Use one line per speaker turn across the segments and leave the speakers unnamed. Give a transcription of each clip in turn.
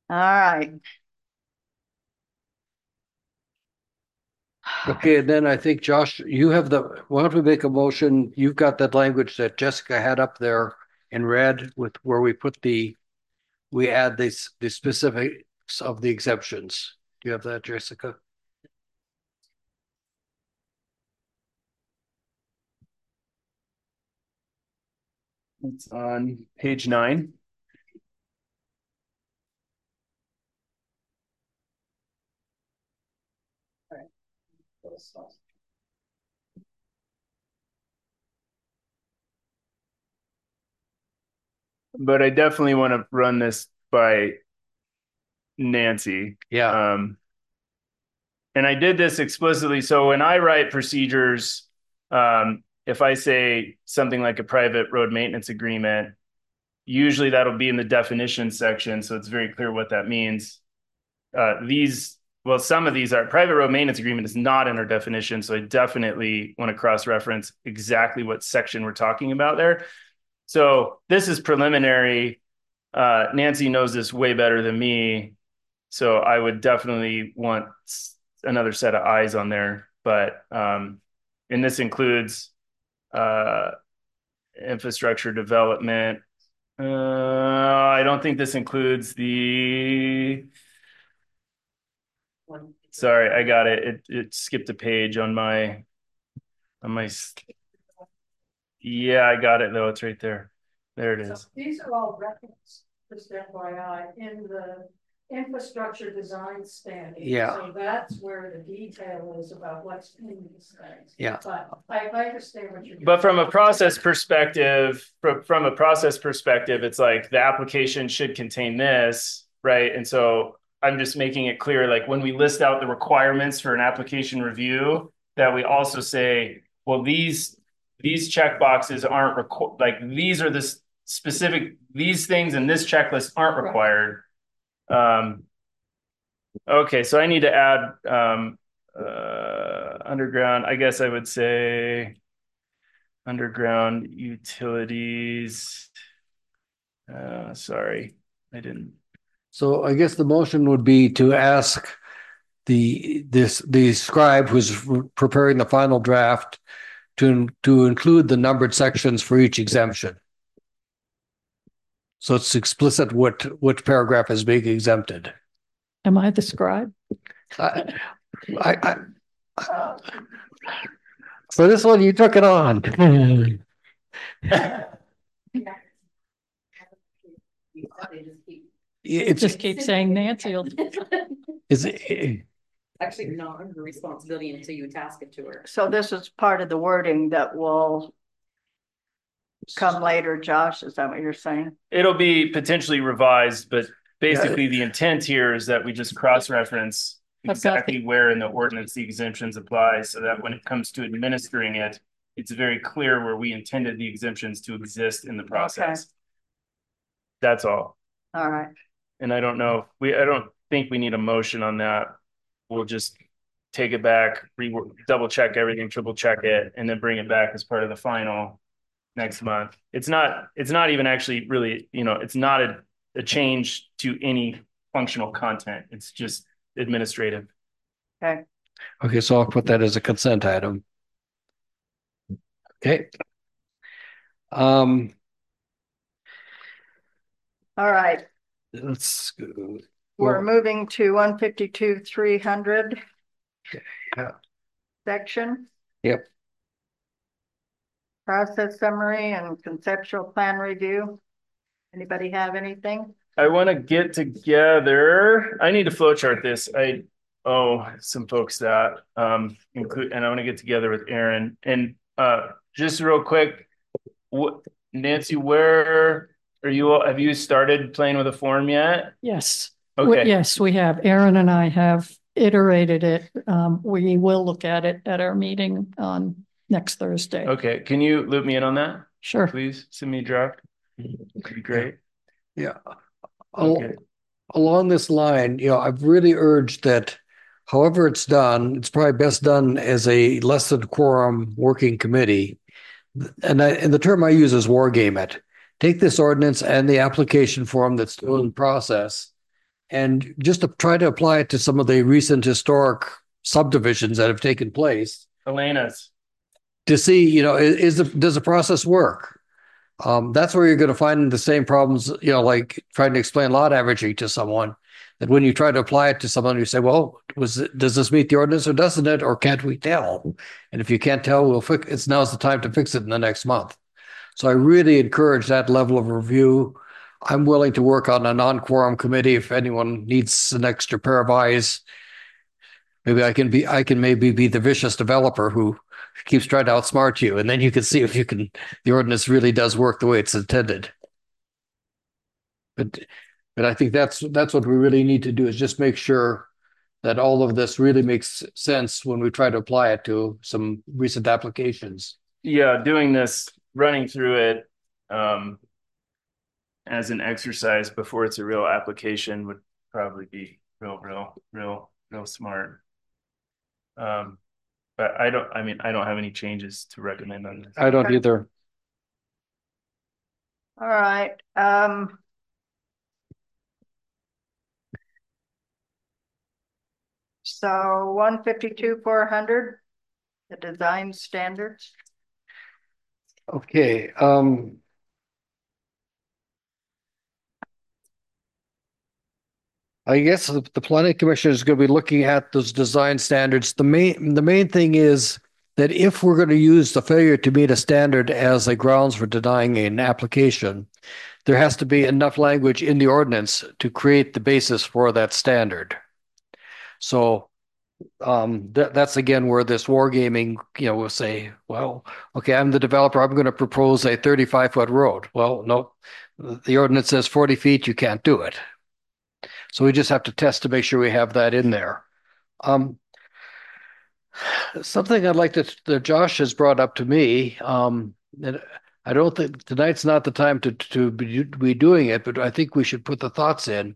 All right.
Okay, and then I think Josh, you have why don't we make a motion? You've got that language that Jessica had up there in red with where we add the specifics of the exemptions. Do you have that, Jessica?
It's on page 9. But I definitely want to run this by Nancy.
Yeah.
And I did this explicitly. So when I write procedures, if I say something like a private road maintenance agreement, usually that'll be in the definition section. So it's very clear what that means. Some of these are private road maintenance agreement is not in our definition. So I definitely want to cross-reference exactly what section we're talking about there. So this is preliminary. Nancy knows this way better than me. So I would definitely want another set of eyes on there. But and this includes uh, infrastructure development. I don't think this includes the. Sorry, I got it. It skipped a page on my. Yeah, I got it though. It's right there. There it is.
So these are all referenced, just FYI, in the infrastructure design standard.
Yeah.
So that's where the detail is about what's in these things.
Yeah.
But I understand what you're doing.
But from a process perspective, it's like the application should contain this, right? And so I'm just making it clear, like when we list out the requirements for an application review, that we also say, well, these check boxes aren't like these are the specific these things in this checklist aren't required. Okay, so I need to add underground. I guess I would say underground utilities. Sorry, I didn't.
So I guess the motion would be to ask the scribe who's preparing the final draft to include the numbered sections for each exemption. So it's explicit which paragraph is being exempted.
Am I the scribe?
I, I, for this one, you took it on.
It just keeps saying Nancy.
Is it?
Actually not under responsibility until you task it to her.
So this is part of the wording that will come later, Josh. Is that what you're saying?
It'll be potentially revised, but basically the intent here is that we just cross-reference exactly where in the ordinance the exemptions apply, so that when it comes to administering it, it's very clear where we intended the exemptions to exist in the process. Okay. That's all.
All right.
And I don't think we need a motion on that. We'll just take it back, double check everything, triple check it, and then bring it back as part of the final next month. It's not even actually really, it's not a change to any functional content. It's just administrative.
Okay.
Okay, so I'll put that as a consent item. Okay.
All right.
Let's go.
We're moving to 152-300.
Yeah.
Section.
Yep.
Process summary and conceptual plan review. Anybody have anything?
I want to get together. I need to flowchart this. I owe some folks that include, and I want to get together with Aaron. And just real quick, Nancy, where are you? Have you started playing with a form yet?
Yes.
Okay.
Yes, we have. Aaron and I have iterated it. We will look at it at our meeting on next Thursday.
Okay. Can you loop me in on that?
Sure.
Please send me a draft. That'd be great.
Yeah.
Okay.
Along this line, I've really urged that however it's done, it's probably best done as a less than quorum working committee. And the term I use is war game it. Take this ordinance and the application form that's still in process And just to try to apply it to some of the recent historic subdivisions that have taken place
Elena's.
to see, does the process work? That's where you're going to find the same problems, like trying to explain lot averaging to someone. That when you try to apply it to someone, you say, well, does this meet the ordinance or doesn't it? Or can't we tell? And if you can't tell, we'll fix it. Now's the time to fix it in the next month. So I really encourage that level of review. I'm willing to work on a non-quorum committee if anyone needs an extra pair of eyes. Maybe I can maybe be the vicious developer who keeps trying to outsmart you, and then you can see if the ordinance really does work the way it's intended. But I think that's what we really need to do, is just make sure that all of this really makes sense when we try to apply it to some recent applications.
Yeah, doing this, running through it as an exercise before it's a real application would probably be real smart. But I don't have any changes to recommend on this.
I don't either.
All right. So 152,400, the design standards.
Okay. I guess the planning commission is going to be looking at those design standards. The main thing is that if we're going to use the failure to meet a standard as a grounds for denying an application, there has to be enough language in the ordinance to create the basis for that standard. So that's again where this wargaming, will say, well, okay, I'm the developer, I'm going to propose a 35-foot road. Well, no, the ordinance says 40 feet, you can't do it. So we just have to test to make sure we have that in there. Something I'd like that Josh has brought up to me, and I don't think tonight's not the time to be doing it, but I think we should put the thoughts in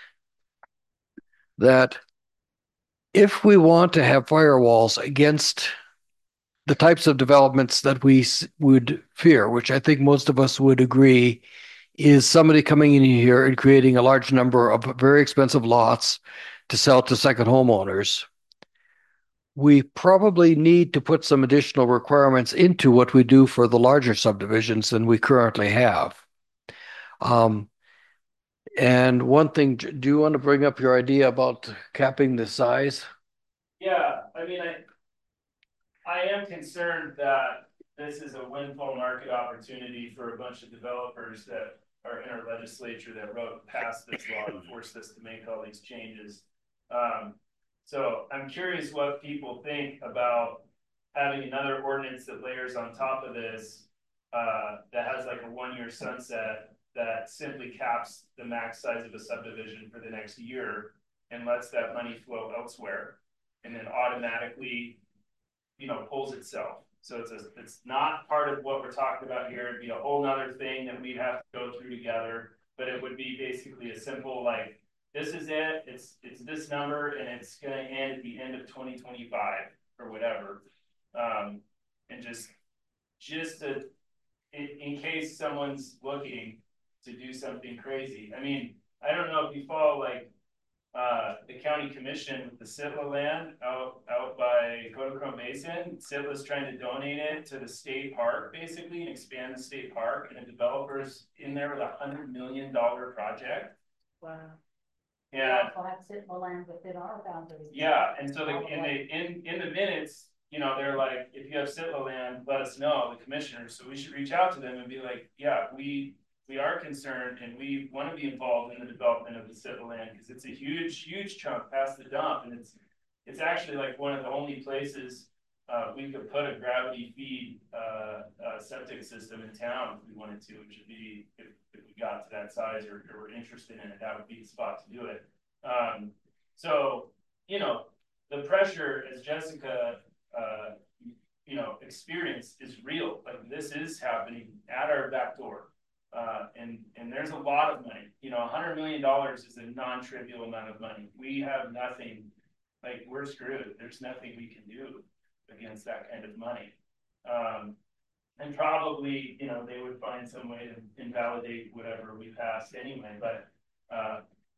that if we want to have firewalls against the types of developments that we would fear, which I think most of us would agree, is somebody coming in here and creating a large number of very expensive lots to sell to second homeowners. We probably need to put some additional requirements into what we do for the larger subdivisions than we currently have. And one thing, do you want to bring up your idea about capping the size?
Yeah, I am concerned that this is a windfall market opportunity for a bunch of developers that are in our legislature that passed this law and forced us to make all these changes. So I'm curious what people think about having another ordinance that layers on top of this that has like a 1-year sunset that simply caps the max size of a subdivision for the next year and lets that money flow elsewhere, and then automatically, pulls itself. So it's not part of what we're talking about here. It'd be a whole nother thing that we'd have to go through together, but it would be basically a simple, like, this is it, it's this number, and it's gonna end at the end of 2025 or whatever. And just in case someone's looking to do something crazy. I don't know if you follow the county commission with the Sitla land out by Kodachrome Basin. Sitla's trying to donate it to the state park basically and expand the state park, and a developer's in there with $100 million project.
Wow.
Yeah.
We also have Sitla land within our boundaries.
Yeah, and so in the minutes, they're like, if you have Sitla land, let us know, the commissioners. So we should reach out to them and be like, yeah, we are concerned and we want to be involved in the development of the Sitla land because it's a huge chunk past the dump, and it's actually like one of the only places we could put a gravity feed septic system in town if we wanted to, which would be if we got to that size or were interested in it, that would be the spot to do it. So the pressure, as Jessica experienced, is real. Like, this is happening at our back door. And there's a lot of money. $100 million is a non-trivial amount of money. We have nothing, like, we're screwed. There's nothing we can do against that kind of money. And probably, they would find some way to invalidate whatever we passed anyway. But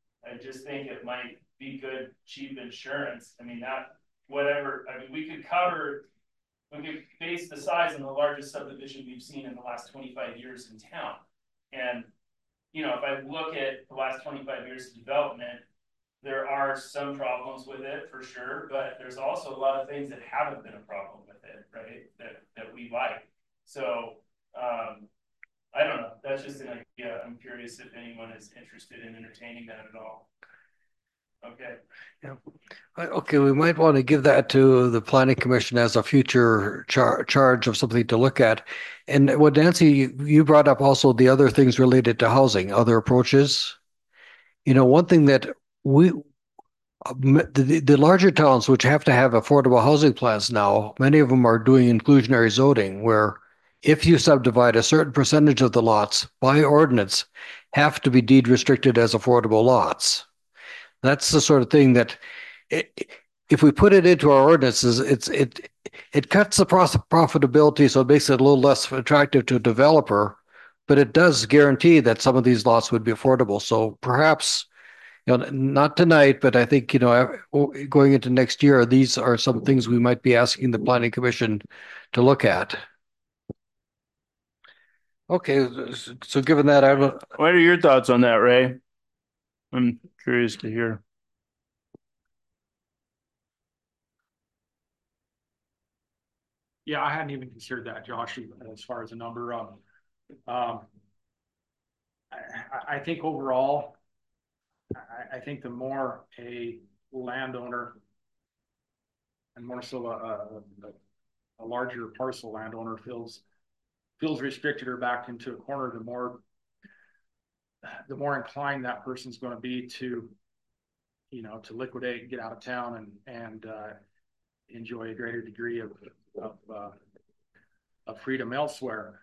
just think it might be good, cheap insurance. I mean, whatever, I mean, we could base the size on the largest subdivision we've seen in the last 25 years in town. And, you know, if I look at the last 25 years of development, there are some problems with it for sure, but there's also a lot of things that haven't been a problem with it, right? That we like. So, I don't know. That's just an idea. I'm curious if anyone is interested in entertaining that at all. Okay.
Yeah. Okay, we might want to give that to the planning commission as a future charge of something to look at. And what Nancy, you brought up also the other things related to housing, other approaches. You know, one thing that the larger towns which have to have affordable housing plans now, many of them are doing inclusionary zoning where if you subdivide a certain percentage of the lots by ordinance have to be deed restricted as affordable lots. That's the sort of thing that if we put it into our ordinances, it cuts the profitability, so it makes it a little less attractive to a developer, but it does guarantee that some of these lots would be affordable. So perhaps, you know, not tonight, but I think, you know, going into next year, these are some things we might be asking the planning commission to look at. Okay, so given that,
What are your thoughts on that, Ray? I'm curious to hear.
Yeah, I hadn't even considered that, Josh, as far as a number. I think overall, I think the more a landowner, and more so a larger parcel landowner feels restricted or backed into a corner, the more inclined that person's going to be to, you know, to liquidate and get out of town and enjoy a greater degree of freedom elsewhere.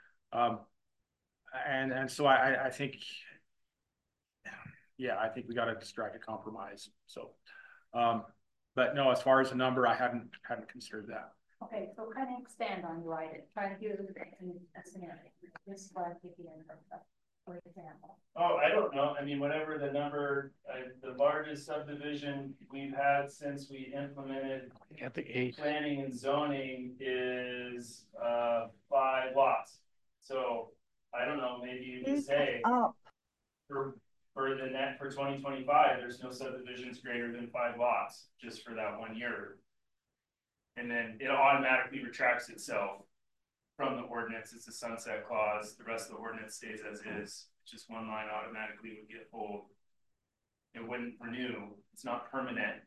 And so I think, yeah, I think we got to strike a compromise. So, but no, as far as the number, I hadn't considered that.
Okay, so kind of expand on your item. Try to give a scenario. This is what I'm thinking of, for example.
Oh, I don't know. I mean, whatever the number, the largest subdivision we've had since we implemented planning and zoning is 5 lots. So I don't know, maybe you could say for the net for 2025, there's no subdivisions greater than 5 lots just for that 1 year. And then it automatically retracts itself from the ordinance. It's a sunset clause. The rest of the ordinance stays as is. Just one line automatically would get pulled. It wouldn't renew. It's not permanent.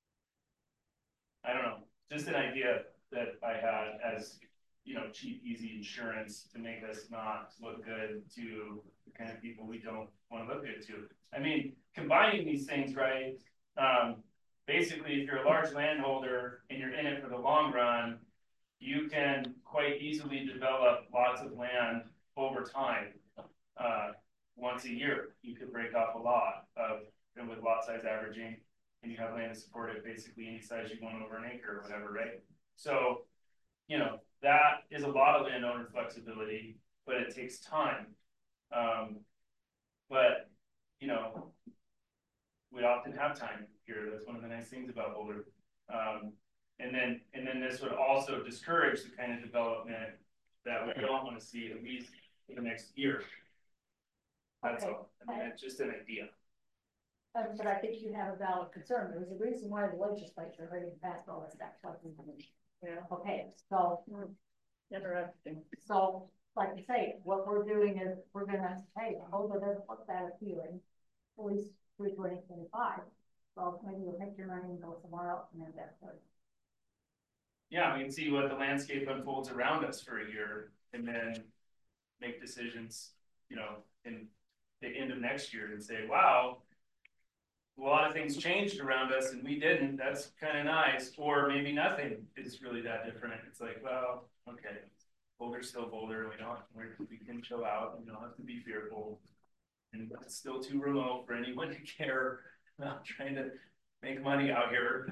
I don't know. Just an idea that I had as, you know, cheap, easy insurance to make us not look good to the kind of people we don't want to look good to. I mean, combining these things, right? Basically, if you're a large landholder and you're in it for the long run, you can quite easily develop lots of land over time. Once a year, you could break off a lot and with lot size averaging, and you have land supported basically any size you want over an acre or whatever, right? So, you know, that is a lot of landowner flexibility, but it takes time. But, you know, we often have time here. That's one of the nice things about Boulder. And then this would also discourage the kind of development that we don't want to see at least for the next year. That's all. I mean, it's just an idea.
But I think you have a valid concern. There's a reason why the legislature already passed all this stuff. Yeah. Okay, so interesting. So, like I say, what we're doing is we're gonna hey, Boulder doesn't look that appealing, at least through 2025. So maybe you'll take your money and go somewhere else and then that's good.
Yeah, we can see what the landscape unfolds around us for a year and then make decisions, you know, in the end of next year and say, wow, a lot of things changed around us and we didn't. That's kind of nice. Or maybe nothing is really that different. It's like, well, okay, Boulder's still Boulder. We can chill out and we don't have to be fearful. And it's still too remote for anyone to care about trying to make money out here.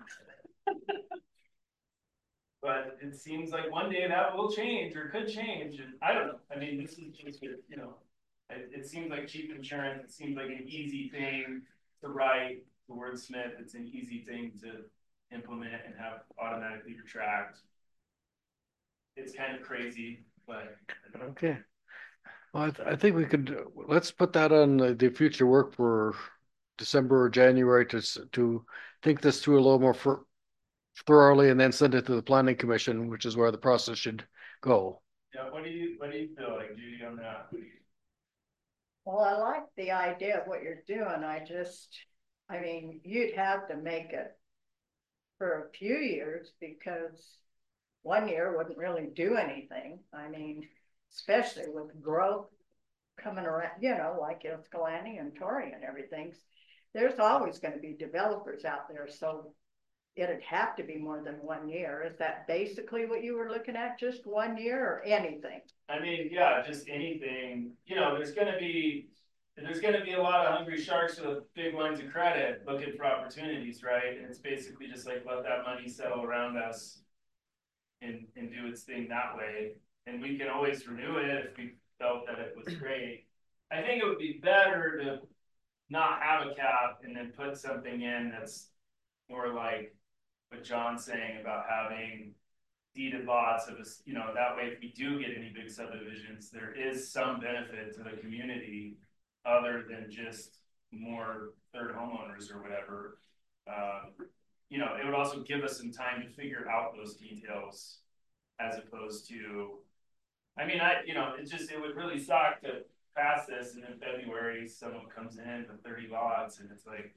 But it seems like one day that will change or could change. And I don't know. I mean, this is just, you know, it seems like cheap insurance. It seems like an easy thing to write wordsmith. It's an easy thing to implement and have automatically retract. It's kind of crazy, but
Okay. Well, I think we could, let's put that on the future work for December or January to think this through a little more thoroughly and then send it to the planning commission, which is where the process should go.
yeah, what do you feel like, Judy, on that?
Well, I like the idea of what you're doing. I mean, you'd have to make it for a few years because 1 year wouldn't really do anything. I mean, especially with growth coming around, like Ypsilanti and Torrey and everything. There's always going to be developers out there, so it'd have to be more than 1 year. Is that basically what you were looking at? Just 1 year or anything?
I mean, yeah, just anything. There's gonna be a lot of hungry sharks with big lines of credit looking for opportunities, right? And it's basically just like let that money settle around us and do its thing that way. And we can always renew it if we felt that it was great. I think it would be better to not have a cap and then put something in that's more like what John's saying about having deeded lots of us, that way if we do get any big subdivisions, there is some benefit to the community other than just more third homeowners or whatever. It would also give us some time to figure out those details as opposed to, it would really suck to pass this and in February someone comes in with 30 lots and it's like,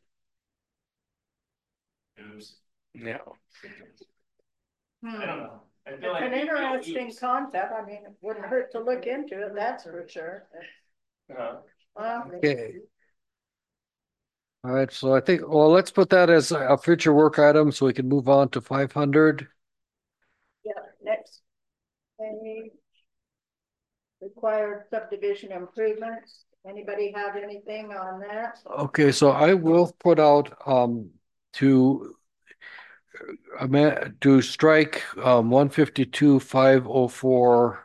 oops.
Yeah.
I don't know. I feel
It's
like
an interesting concept. I mean, it wouldn't hurt to look into it, that's for sure.
Okay. All right, so I think, well, let's put that as a future work item so we can move on to 500.
Yeah, next. Any required subdivision improvements? Anybody have anything on that?
Okay, so I will put out to strike 152,504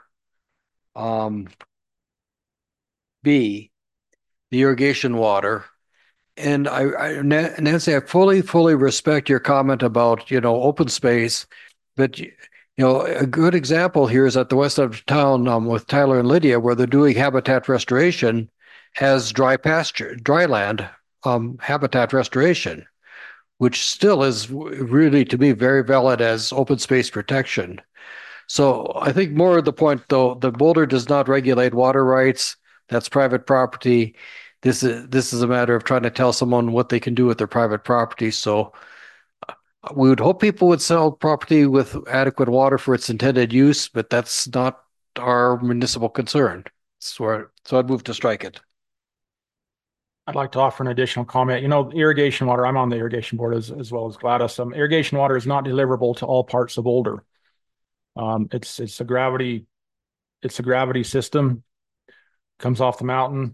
B, the irrigation water. And Nancy, I fully respect your comment about, open space, but a good example here is at the west of town with Tyler and Lydia, where they're doing habitat restoration as dry land habitat restoration, which still is really, to me, very valid as open space protection. So I think more of the point, though, the Boulder does not regulate water rights. That's private property. This is a matter of trying to tell someone what they can do with their private property. So we would hope people would sell property with adequate water for its intended use, but that's not our municipal concern. So I'd move to strike it.
I'd like to offer an additional comment. Irrigation water, I'm on the irrigation board as well as Gladys. Irrigation water is not deliverable to all parts of Boulder. It's a gravity system, comes off the mountain.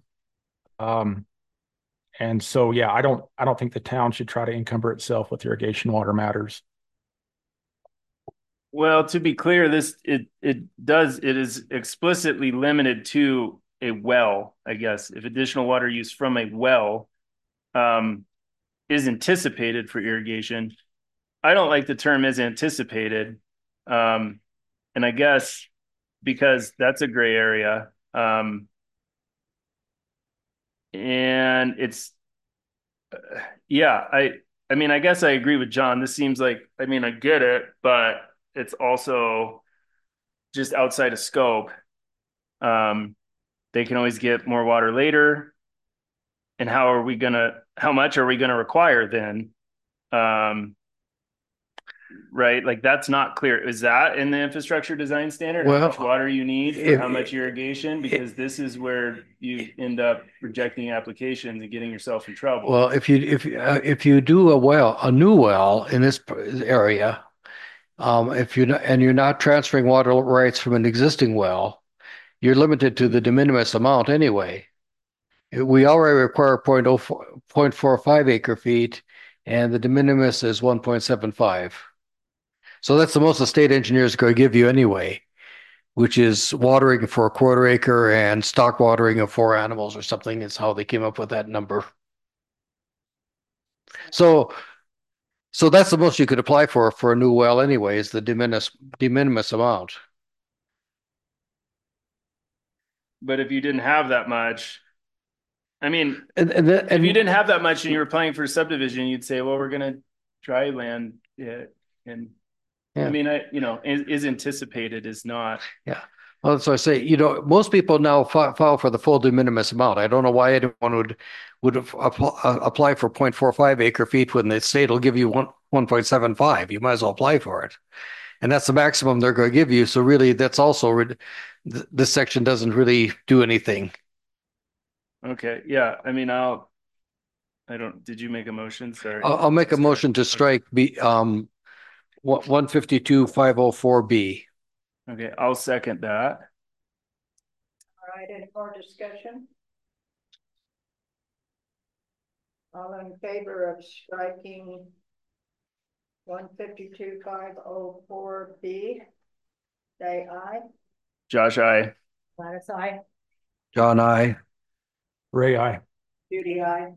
And so, yeah, I don't think the town should try to encumber itself with irrigation water matters.
Well, to be clear, it is explicitly limited to a well, I guess. If additional water use from a well is anticipated for irrigation. I don't like the term is anticipated. And I guess because that's a gray area. And it's yeah, I guess I agree with John. This seems like, I get it, but it's also just outside of scope. They can always get more water later. And how much are we gonna require then? Right? Like that's not clear. Is that in the infrastructure design standard? How much water you need for how much irrigation? Because this is where you end up rejecting applications and getting yourself in trouble.
Well, if you do a new well in this area, if you're not transferring water rights from an existing well, you're limited to the de minimis amount anyway. We already require 0.45 acre feet, and the de minimis is 1.75. So that's the most the state engineer is going to give you anyway, which is watering for a quarter acre and stock watering of 4 animals or something is how they came up with that number. So, so that's the most you could apply for a new well anyway, is the de minimis amount.
But if you didn't have that much, I mean,
And
if you didn't have that much and you were applying for a subdivision, you'd say, well, we're going to dry land it. And
Yeah.
I mean, is anticipated is not.
Yeah. Well, that's what I say. You know, most people now file for the full de minimis amount. I don't know why anyone would apply for 0.45 acre feet when the state will give you 1.75. You might as well apply for it. And that's the maximum they're going to give you. So really, that's also this section doesn't really do anything.
Okay. Yeah. I mean, did you make a motion? Sorry.
I'll make a motion to strike 152.504B.
Okay. I'll second that.
All right, any more discussion? All in favor of striking 152.504B, say aye.
Josh, aye.
Gladys, I.
John, I.
Ray, aye.
Judy, aye.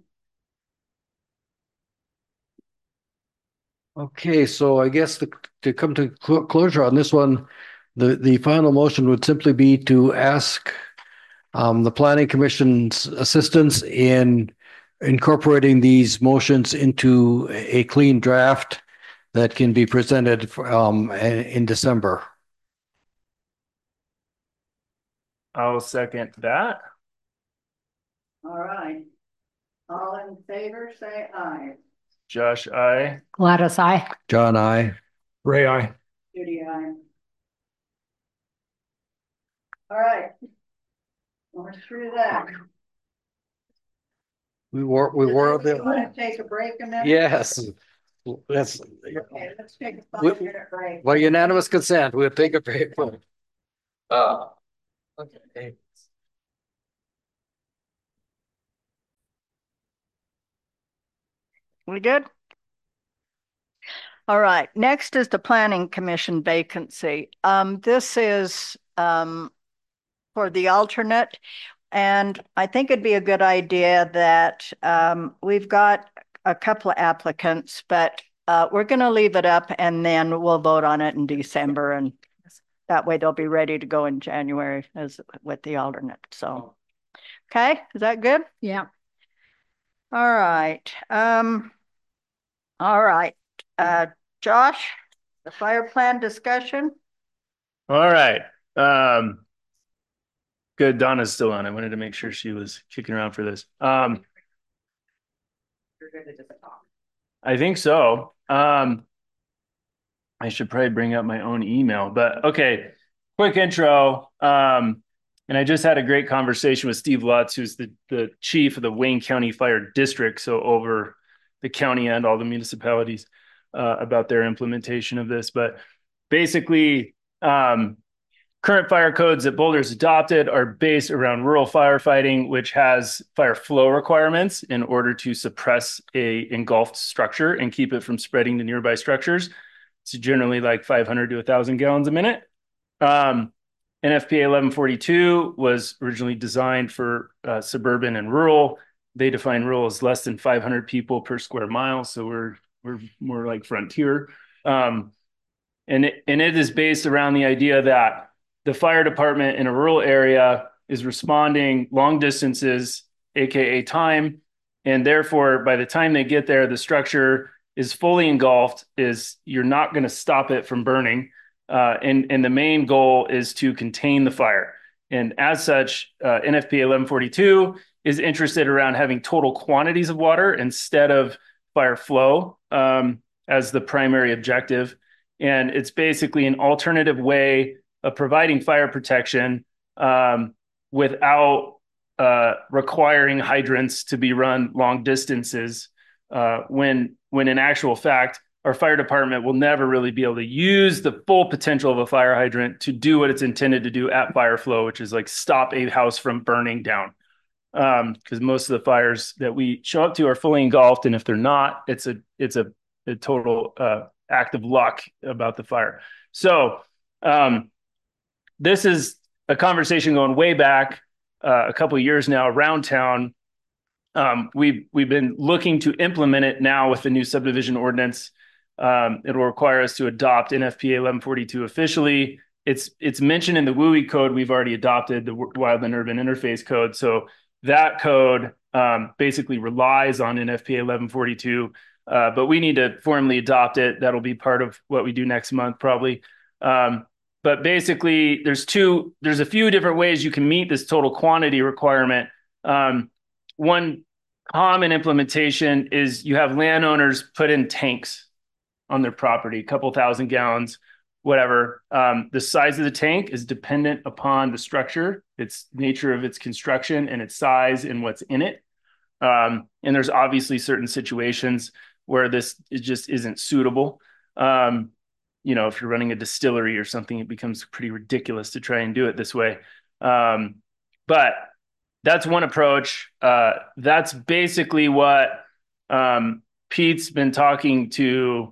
Okay, so I guess to come to closure on this one, the final motion would simply be to ask the Planning Commission's assistance in incorporating these motions into a clean draft that can be presented in December.
I'll second that.
All right. All in favor, say aye.
Josh, aye.
Gladys, I.
John, I.
Ray, aye.
Judy, aye. All right. We're through that.
We were
Want
the
to take a break a minute?
yes. That's
Okay, let's take a
We-
5-minute break.
by unanimous consent. We'll take a break. Okay.
We good? All right, next is the Planning Commission vacancy. This is for the alternate, and I think it'd be a good idea that we've got a couple of applicants, but we're going to leave it up and then we'll vote on it in December, and that way they'll be ready to go in January as with the alternate. So, okay, is that good?
Yeah.
All right. All right. Josh, the fire plan discussion.
All right. Good. Donna's still on. I wanted to make sure she was kicking around for this.
You're good to just talk.
I think so. I should probably bring up my own email, but okay. Quick intro. And I just had a great conversation with Steve Lutz, who's the chief of the Wayne County Fire District, so over the county and all the municipalities, about their implementation of this. But basically, current fire codes that Boulder's adopted are based around rural firefighting, which has fire flow requirements in order to suppress a engulfed structure and keep it from spreading to nearby structures. It's generally like 500 to 1,000 gallons a minute. NFPA 1142 was originally designed for suburban and rural. They define rural as less than 500 people per square mile. So we're more like frontier. And it is based around the idea that the fire department in a rural area is responding long distances, AKA time. And therefore, by the time they get there, the structure is fully engulfed, you're not going to stop it from burning. And the main goal is to contain the fire. And as such, NFPA 1142 is interested around having total quantities of water instead of fire flow as the primary objective. And it's basically an alternative way of providing fire protection without requiring hydrants to be run long distances when in actual fact, our fire department will never really be able to use the full potential of a fire hydrant to do what it's intended to do at fire flow, which is like stop a house from burning down. Because most of the fires that we show up to are fully engulfed, and if they're not, it's a total act of luck about the fire. So this is a conversation going way back a couple of years now around town. we've been looking to implement it now with the new subdivision ordinance. It will require us to adopt NFPA 1142 officially. It's mentioned in the WUI code. We've already adopted the Wildland Urban Interface Code. So that code basically relies on NFPA 1142, but we need to formally adopt it. That'll be part of what we do next month, probably. But basically, there's a few different ways you can meet this total quantity requirement. One common implementation is you have landowners put in tanks on their property, a couple thousand gallons, whatever. The size of the tank is dependent upon the structure, its nature of its construction, and its size and what's in it. And there's obviously certain situations where it just isn't suitable. If you're running a distillery or something, it becomes pretty ridiculous to try and do it this way. But that's one approach. That's basically what Pete's been talking to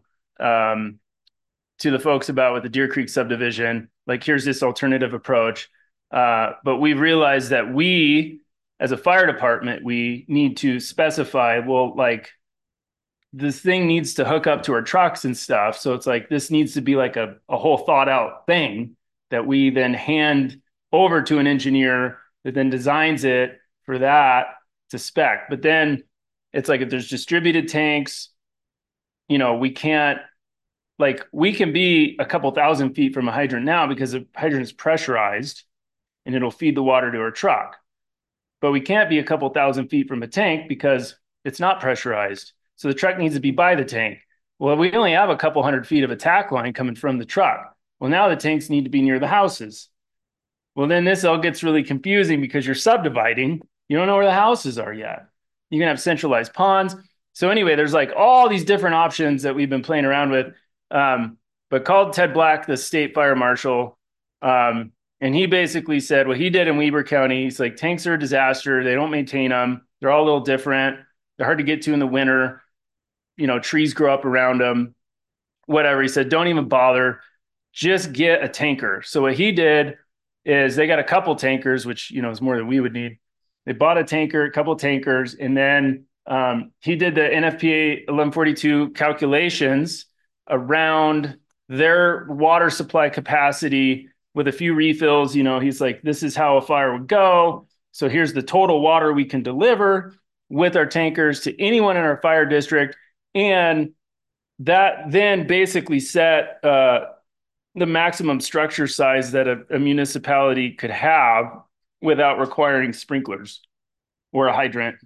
the folks about with the Deer Creek subdivision. Like, here's this alternative approach. But we've realized that we, as a fire department, we need to specify, well, like, this thing needs to hook up to our trucks and stuff. So it's like, this needs to be like a whole thought out thing that we then hand over to an engineer that then designs it for that to spec. But then it's like, if there's distributed tanks, we can't, like, we can be a couple thousand feet from a hydrant now because the hydrant is pressurized and it'll feed the water to our truck. But we can't be a couple thousand feet from a tank because it's not pressurized. So the truck needs to be by the tank. Well, we only have a couple hundred feet of a tack line coming from the truck. Well, now the tanks need to be near the houses. Well, then this all gets really confusing because you're subdividing. You don't know where the houses are yet. You can have centralized ponds. So anyway, there's like all these different options that we've been playing around with. But called Ted Black, the state fire marshal. And he basically said what he did in Weber County. He's like, tanks are a disaster. They don't maintain them. They're all a little different. They're hard to get to in the winter. Trees grow up around them, whatever. He said, don't even bother. Just get a tanker. So what he did is they got a couple tankers, which, is more than we would need. They bought a couple tankers, and then he did the NFPA 1142 calculations around their water supply capacity with a few refills. He's like, this is how a fire would go. So here's the total water we can deliver with our tankers to anyone in our fire district. And that then basically set the maximum structure size that a municipality could have without requiring sprinklers or a hydrant.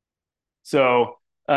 So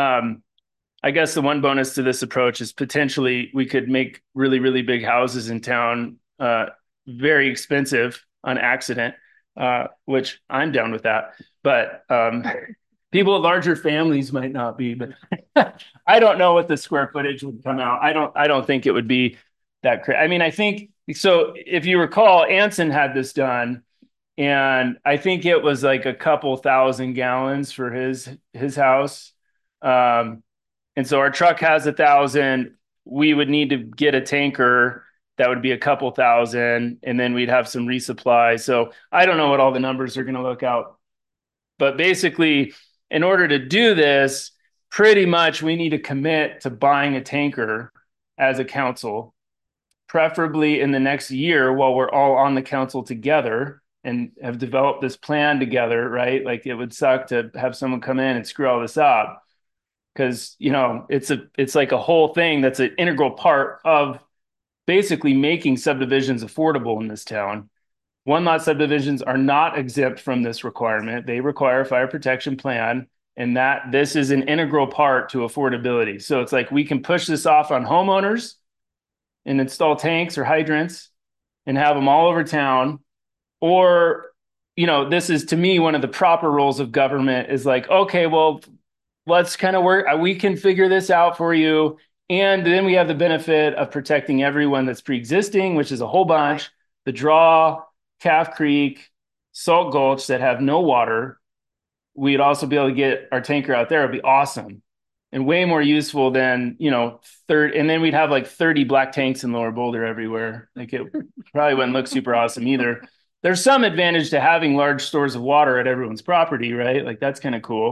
I guess the one bonus to this approach is potentially we could make really, really big houses in town very expensive on accident, which I'm down with that. But people with larger families might not be, but I don't know what the square footage would come out. I don't think it would be that crazy. I mean, I think so. If you recall, Anson had this done, and I think it was like a couple thousand gallons for his house. And so our truck has 1,000. We would need to get a tanker that would be a couple thousand, and then we'd have some resupply. So I don't know what all the numbers are going to look out, but basically, in order to do this, pretty much we need to commit to buying a tanker as a council, preferably in the next year while we're all on the council together and have developed this plan together, right? Like, it would suck to have someone come in and screw all this up because, it's like a whole thing that's an integral part of basically making subdivisions affordable in this town. One lot subdivisions are not exempt from this requirement. They require a fire protection plan, and that this is an integral part to affordability. So it's like we can push this off on homeowners and install tanks or hydrants and have them all over town. Or, this is, to me, one of the proper roles of government is like, okay, well, let's kind of work. We can figure this out for you. And then we have the benefit of protecting everyone that's pre-existing, which is a whole bunch. The Draw, Calf Creek, Salt Gulch that have no water. We'd also be able to get our tanker out there. It'd be awesome and way more useful than, and then we'd have like 30 black tanks in Lower Boulder everywhere. Like, it probably wouldn't look super awesome either. There's some advantage to having large stores of water at everyone's property, right? Like, that's kind of cool.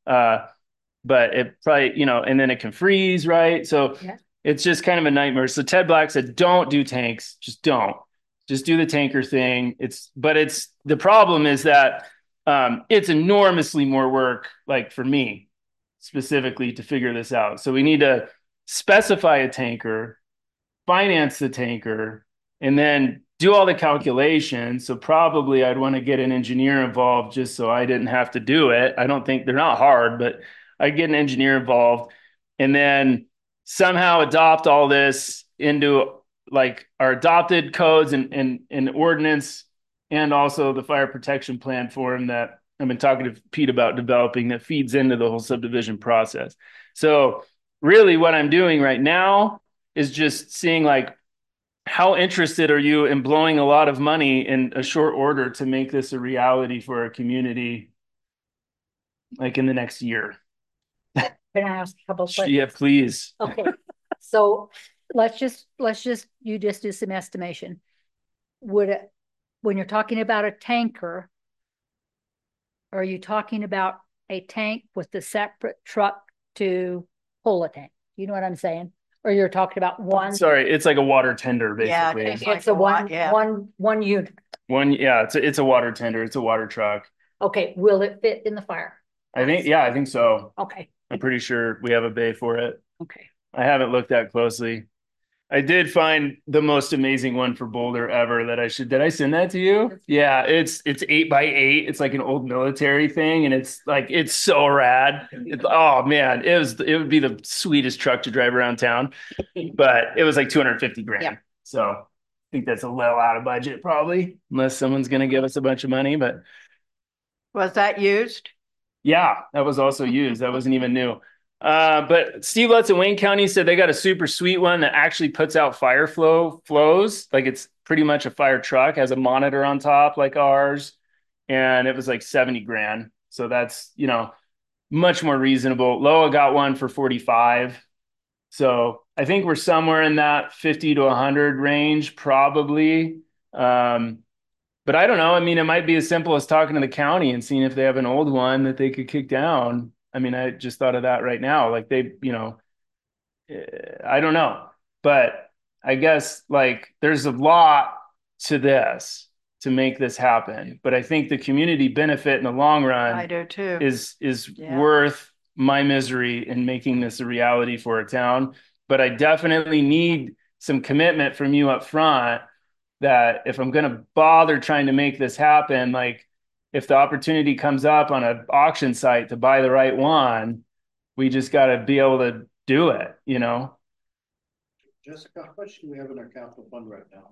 But it probably, and then it can freeze, right? So
Yeah.
it's just kind of a nightmare. So Ted Black said, don't do tanks. Just don't. Just do the tanker thing. The problem is that it's enormously more work, like for me specifically, to figure this out. So we need to specify a tanker, finance the tanker, and then do all the calculations. So probably I'd want to get an engineer involved just so I didn't have to do it. I don't think they're not hard, but I'd get an engineer involved and then somehow adopt all this into like our adopted codes and ordinance, and also the fire protection plan form that I've been talking to Pete about developing that feeds into the whole subdivision process. So really what I'm doing right now is just seeing like, how interested are you in blowing a lot of money in a short order to make this a reality for our community, like in the next year?
Can I ask a couple of questions?
Yeah, please.
Okay, so let's just, you just do some estimation. When you're talking about a tanker, are you talking about a tank with the separate truck to pull a tank? You know what I'm saying? Or you're talking about one?
Sorry, it's like a water tender,
Yeah,
basically.
It's a one unit.
It's a water tender. It's a water truck.
Okay, will it fit in the fire?
I think so.
Okay,
I'm pretty sure we have a bay for it.
okay.
I haven't looked that closely. I did find the most amazing one for Boulder ever did I send that to you? Yeah, it's 8x8. It's like an old military thing. And it's so rad. Oh man, it would be the sweetest truck to drive around town, but it was like 250 grand.
Yeah.
So I think that's a little out of budget probably, unless someone's going to give us a bunch of money, but
Was that used?
yeah, that was also used. That wasn't even new. But Steve Lutz in Wayne County said they got a super sweet one that actually puts out fire flows. Like it's pretty much a fire truck, has a monitor on top like ours. And it was like 70 grand. So that's, much more reasonable. Loa got one for 45. So I think we're somewhere in that 50 to 100 range, probably. But I don't know. I mean, it might be as simple as talking to the county and seeing if they have an old one that they could kick down. I mean, I just thought of that right now. Like I don't know, but I guess like there's a lot to this to make this happen. But I think the community benefit in the long run
I do too.
is
Yeah.
worth my misery in making this a reality for a town. But I definitely need some commitment from you up front that if I'm going to bother trying to make this happen, like if the opportunity comes up on an auction site to buy the right one, we just got to be able to do it,
Jessica, how much do we have in our capital fund right now?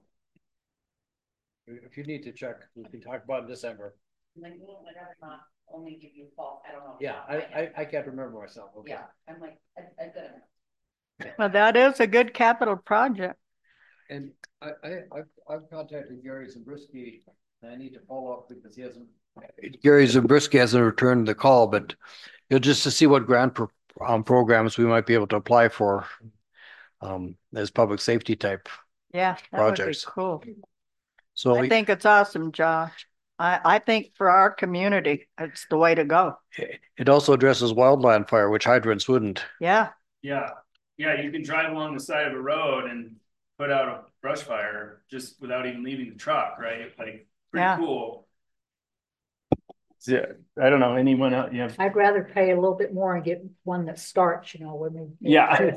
If you need to check, we can talk about it in December.
Like, well, I'd rather not only give you false, I don't know.
Yeah, I can't remember myself. Okay.
Yeah, I'm like, I've got to.
Well, that is a good capital project.
And I've contacted Gary Zabriskie, and I need to follow up because Gary Zabriskie hasn't returned the call, but just to see what grant programs we might be able to apply for as public safety type.
Yeah, that would be
Projects.
cool.
So
I think it's awesome, Josh. I think for our community, it's the way to go.
it also addresses wildland fire, which hydrants wouldn't.
Yeah,
Yeah. Yeah. You can drive along the side of a road and put out a brush fire just without even leaving the truck, right? Like pretty
Yeah.
cool. Yeah. I don't know. Anyone else? Yeah.
I'd rather pay a little bit more and get one that starts, when we.
Yeah.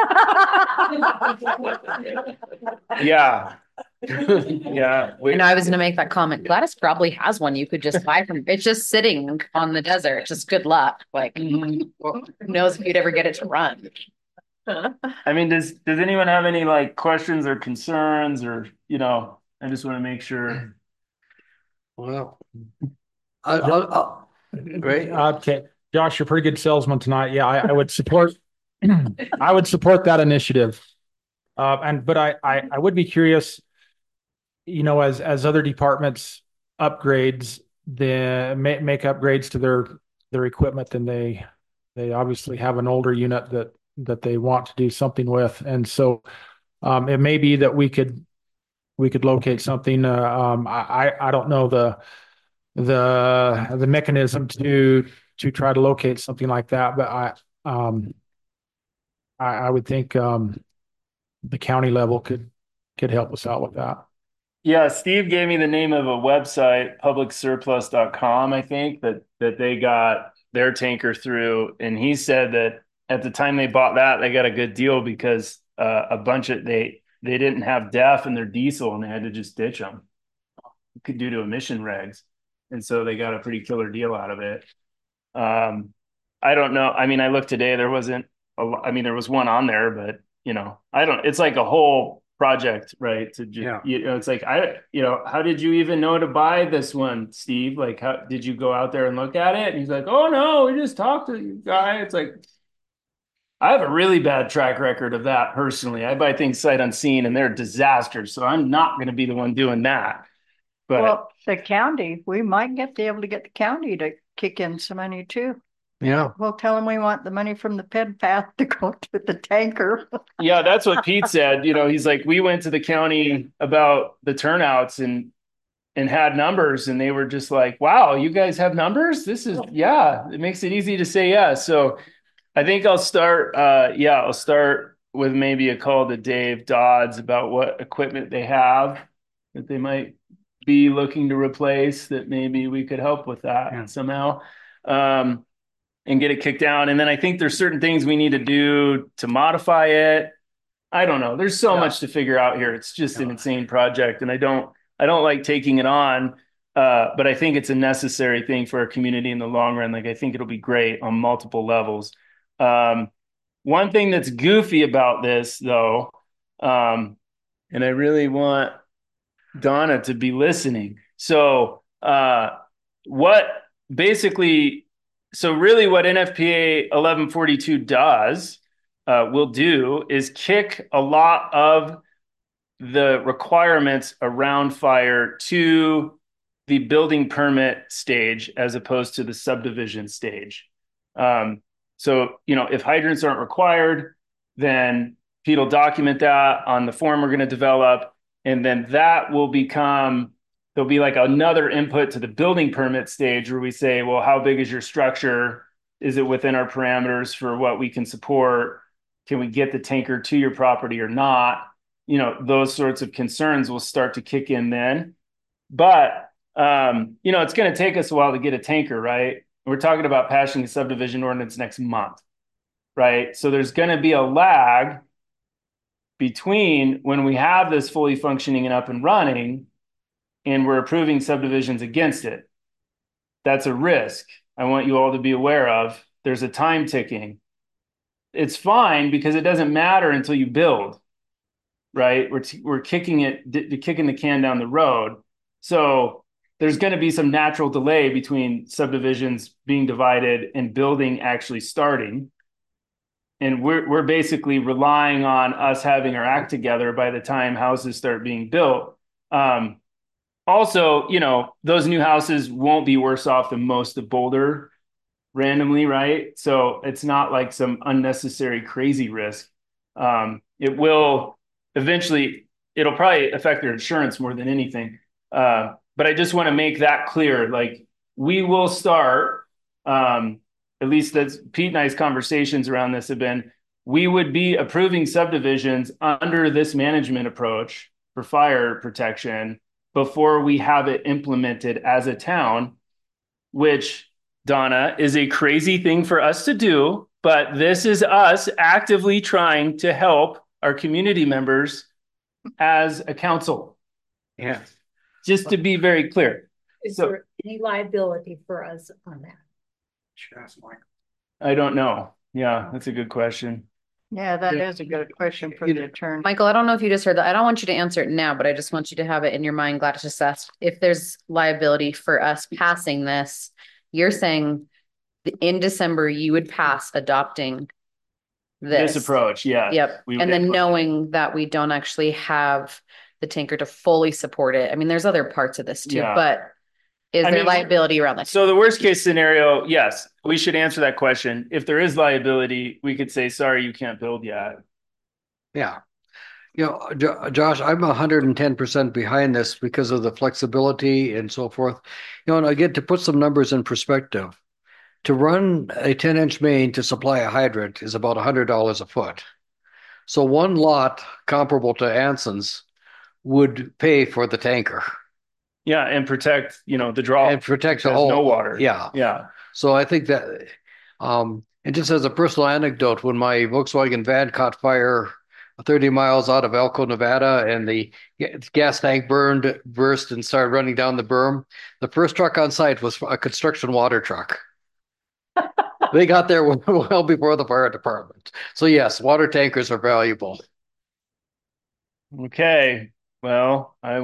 Yeah. Yeah.
And I was gonna make that comment. Gladys probably has one you could just buy from. It's just sitting on the desert. Just good luck. Like, who knows if you'd ever get it to run.
I mean, does anyone have any like questions or concerns or, I just want to make sure.
Well, right.
Okay, Josh, you're a pretty good salesman tonight. Yeah, I would support, I would support that initiative. But I would be curious, as other departments upgrades, make upgrades to their equipment, then they obviously have an older unit that they want to do something with. And so it may be that we could locate something. I don't know the mechanism to to try to locate something like that, but I would think, the county level could help us out with that.
Yeah, Steve gave me the name of a website, publicsurplus.com, I think, that they got their tanker through. And he said that at the time they bought that, they got a good deal because a bunch of they didn't have DEF in their diesel and they had to just ditch them due to emission regs. And so they got a pretty killer deal out of it. I don't know. I mean, I looked today, there wasn't I mean, there was one on there, but it's like a whole project, right? To just, it's like, how did you even know to buy this one, Steve? Like, how did you go out there and look at it? And he's like, oh no, we just talked to the guy. It's like, I have a really bad track record of that personally. I buy things sight unseen and they're disasters. So I'm not going to be the one doing that. But
well, the county, we might be able to get the county to kick in some money too.
Yeah.
We'll tell them we want the money from the ped path to go to the tanker.
Yeah, that's what Pete said. He's like, we went to the county about the turnouts and had numbers, and they were just like, wow, you guys have numbers? This is, yeah, it makes it easy to say yes. So I think I'll start, I'll start with maybe a call to Dave Dodds about what equipment they have that they might be looking to replace, that maybe we could help with that somehow. And get it kicked down. And then I think there's certain things we need to do to modify it. I don't know. There's so much to figure out here. It's just an insane project. And I don't like taking it on. But I think it's a necessary thing for our community in the long run. Like, I think it'll be great on multiple levels. One thing that's goofy about this though, and I really want Donna to be listening. So, really what NFPA 1142 will do is kick a lot of the requirements around fire to the building permit stage as opposed to the subdivision stage. If hydrants aren't required, then Pete will document that on the form we're going to develop, and then that will become, there'll be like another input to the building permit stage where we say, well, how big is your structure? Is it within our parameters for what we can support? Can we get the tanker to your property or not? Those sorts of concerns will start to kick in then. But, it's going to take us a while to get a tanker, right? We're talking about passing a subdivision ordinance next month, right? So there's going to be a lag between when we have this fully functioning and up and running and we're approving subdivisions against it. That's a risk I want you all to be aware of. There's a time ticking. It's fine because it doesn't matter until you build, right? We're kicking the can down the road. So there's going to be some natural delay between subdivisions being divided and building actually starting. And we're basically relying on us having our act together by the time houses start being built. Also, those new houses won't be worse off than most of Boulder randomly, right? So it's not like some unnecessary crazy risk. It will eventually, it'll probably affect their insurance more than anything. But I just want to make that clear. Like, we will start, at least that's Pete and I's conversations around this have been, we would be approving subdivisions under this management approach for fire protection before we have it implemented as a town, which, Donna, is a crazy thing for us to do, but this is us actively trying to help our community members as a council.
Yeah.
Just to be very clear.
Is there any liability for us on that?
Should ask Mike.
I don't know. Yeah, that's a good question.
Yeah, that is a good question for the attorney.
Michael, I don't know if you just heard that. I don't want you to answer it now, but I just want you to have it in your mind. Gladys just asked if there's liability for us passing this. You're saying in December, you would pass adopting this
approach. Yeah.
Yep. And then knowing that we don't actually have the tanker to fully support it. I mean, there's other parts of this too, but is there liability around that?
So the worst case scenario, yes, we should answer that question. If there is liability, we could say, sorry, you can't build yet.
Yeah. Josh, I'm 110% behind this because of the flexibility and so forth. And again, to put some numbers in perspective, to run a 10-inch main to supply a hydrant is about $100 a foot. So one lot comparable to Anson's would pay for the tanker
Yeah, and protect, the draw.
and protect the
There's
whole
no water.
Yeah.
Yeah.
So I think that, and just as a personal anecdote, when my Volkswagen van caught fire 30 miles out of Elko, Nevada, and the gas tank burst and started running down the berm, the first truck on site was a construction water truck. They got there well before the fire department. So yes, water tankers are valuable.
Okay. Well, I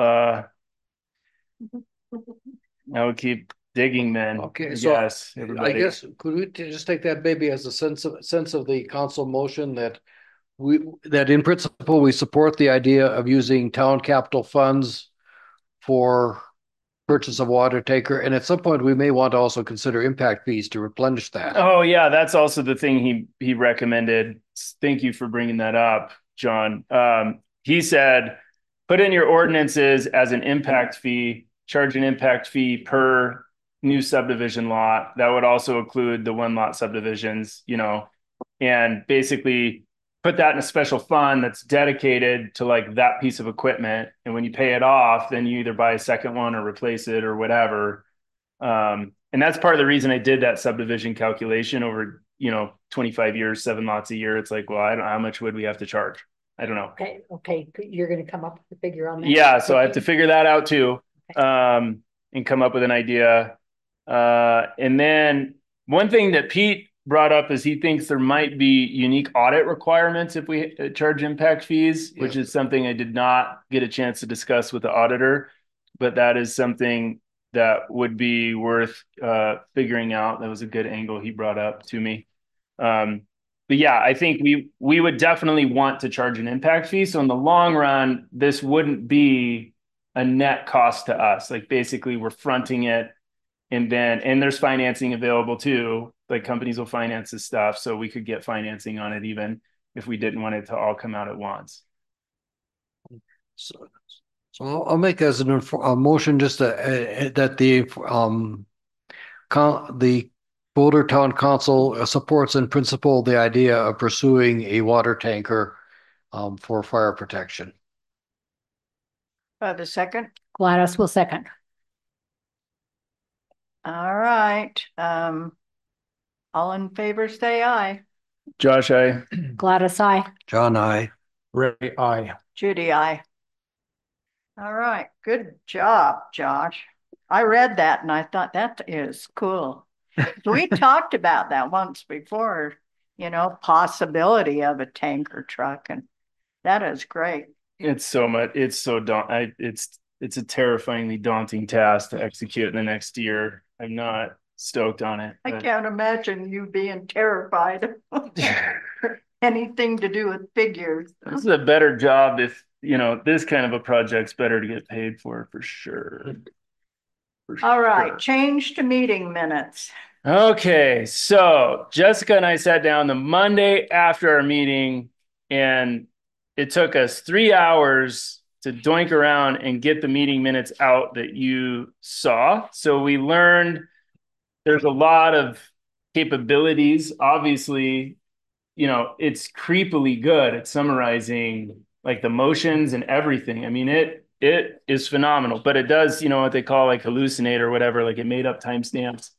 will keep digging then.
Okay,
Yes,
I
everybody.
guess could we just take that maybe as a sense of the council motion that in principle we support the idea of using town capital funds for purchase of water tanker, and at some point we may want to also consider impact fees to replenish that.
Oh yeah, that's also the thing he recommended. Thank you for bringing that up, John. He said, put in your ordinances as an impact fee, charge an impact fee per new subdivision lot. That would also include the one lot subdivisions, and basically put that in a special fund that's dedicated to like that piece of equipment. And when you pay it off, then you either buy a second one or replace it or whatever. And that's part of the reason I did that subdivision calculation over, 25 years, 7 lots a year. It's like, well, I don't know, how much would we have to charge? I don't know.
Okay, you're gonna come up with a figure on that?
Yeah, so I have to figure that out too, and come up with an idea. And then one thing that Pete brought up is he thinks there might be unique audit requirements if we charge impact fees, which is something I did not get a chance to discuss with the auditor, but that is something that would be worth figuring out. That was a good angle he brought up to me. But yeah, I think we would definitely want to charge an impact fee. So in the long run, this wouldn't be a net cost to us. Like basically we're fronting it, and there's financing available too. Like companies will finance this stuff. So we could get financing on it even if we didn't want it to all come out at once.
So I'll make as a motion just that the Boulder Town Council supports in principle the idea of pursuing a water tanker for fire protection.
The second.
Gladys will second.
All right. All in favor, say aye.
Josh,
Gladys, aye.
John, I.
Ray, aye.
Judy, aye. All right. Good job, Josh. I read that and I thought that is cool. We talked about that once before, possibility of a tanker truck, and that is great.
it's so much. It's so it's a terrifyingly daunting task to execute in the next year. I'm not stoked on it.
I can't imagine you being terrified. Anything to do with figures.
This is a better job if, this kind of a project's better to get paid for sure.
All right, change to meeting minutes.
Okay, so Jessica and I sat down the Monday after our meeting, and it took us 3 hours to doink around and get the meeting minutes out that you saw. So we learned there's a lot of capabilities. Obviously, it's creepily good at summarizing like the motions and everything. I mean, it is phenomenal, but it does, what they call like hallucinate or whatever, like it made up timestamps.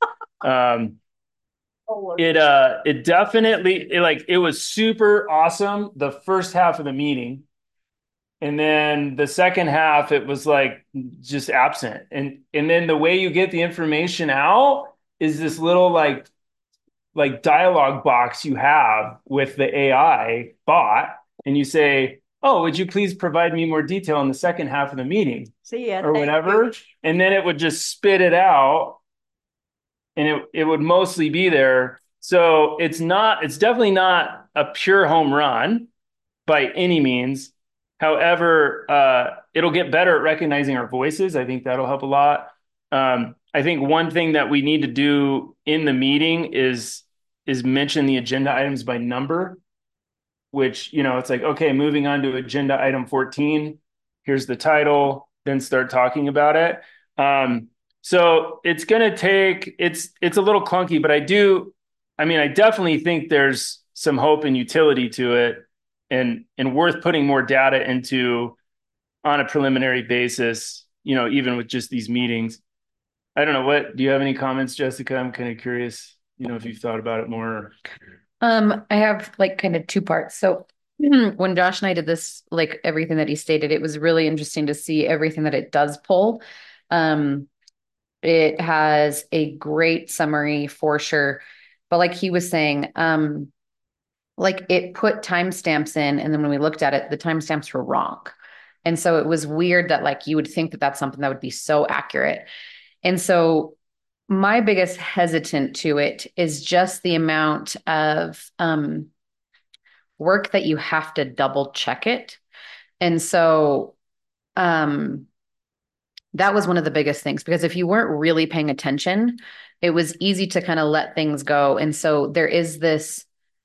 It definitely, it was super awesome the first half of the meeting. And then the second half, it was like just absent. And then the way you get the information out is this little like dialogue box you have with the AI bot. And you say, oh, would you please provide me more detail in the second half of the meeting?
See ya,
or whatever.
You.
And then it would just spit it out. And it would mostly be there. So it's definitely not a pure home run by any means. However, it'll get better at recognizing our voices. I think that'll help a lot. I think one thing that we need to do in the meeting is mention the agenda items by number, which, it's like, okay, moving on to agenda item 14. Here's the title, then start talking about it. So it's gonna take it's a little clunky, but I definitely think there's some hope and utility to it and worth putting more data into on a preliminary basis, even with just these meetings. I don't know, do you have any comments, Jessica? I'm kind of curious, if you've thought about it more.
I have like kind of two parts. So when Josh and I did this, like everything that he stated, it was really interesting to see everything that it does pull. It has a great summary for sure. But like he was saying, like it put timestamps in, and then when we looked at it, the timestamps were wrong. And so it was weird that like you would think that that's something that would be so accurate. And so my biggest hesitant to it is just the amount of work that you have to double check it. And so that was one of the biggest things, because if you weren't really paying attention, it was easy to kind of let things go. And so there is this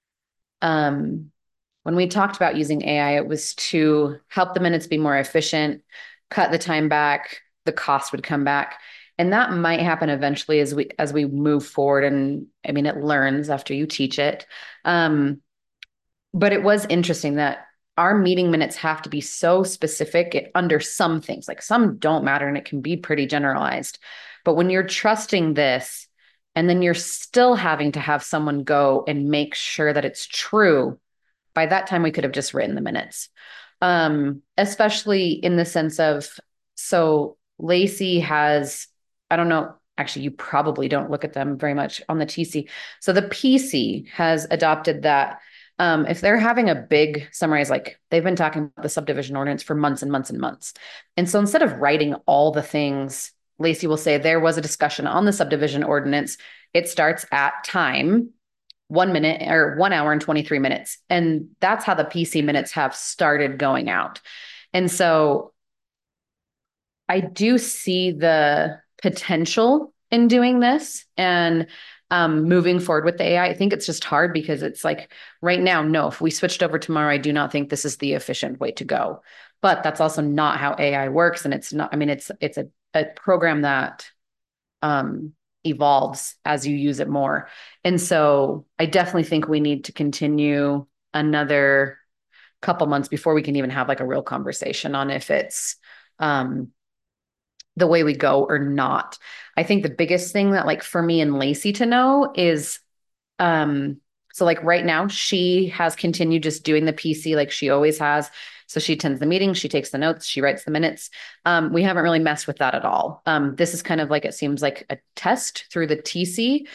when we talked about using AI, it was to help the minutes be more efficient, cut the time back, the cost would come back. And that might happen eventually as we move forward. And I mean, it learns after you teach it. But it was interesting that our meeting minutes have to be so specific under some things, like some don't matter and it can be pretty generalized. But when you're trusting this, and then you're still having to have someone go and make sure that it's true, by that time we could have just written the minutes. Especially in the sense of, so Lacey has, I don't know, actually, you probably don't look at them very much on the TC. So the PC has adopted that. If they're having a big summarize, like they've been talking about the subdivision ordinance for months and months and months. And so instead of writing all the things, Lacey will say there was a discussion on the subdivision ordinance. It starts at time 1 minute or 1 hour and 23 minutes. And that's how the PC minutes have started going out. And so I do see the potential in doing this and moving forward with the AI. I think it's just hard because it's like right now, no, if we switched over tomorrow, I do not think this is the efficient way to go. But that's also not how AI works. And it's not, I mean, it's a program that evolves as you use it more. And so I definitely think we need to continue another couple months before we can even have like a real conversation on if it's the way we go or not. I think the biggest thing that like for me and Lacey to know is so like right now she has continued just doing the PC like she always has. So she attends the meeting, she takes the notes, she writes the minutes. We haven't really messed with that at all. This is kind of like, it seems like a test through the TC.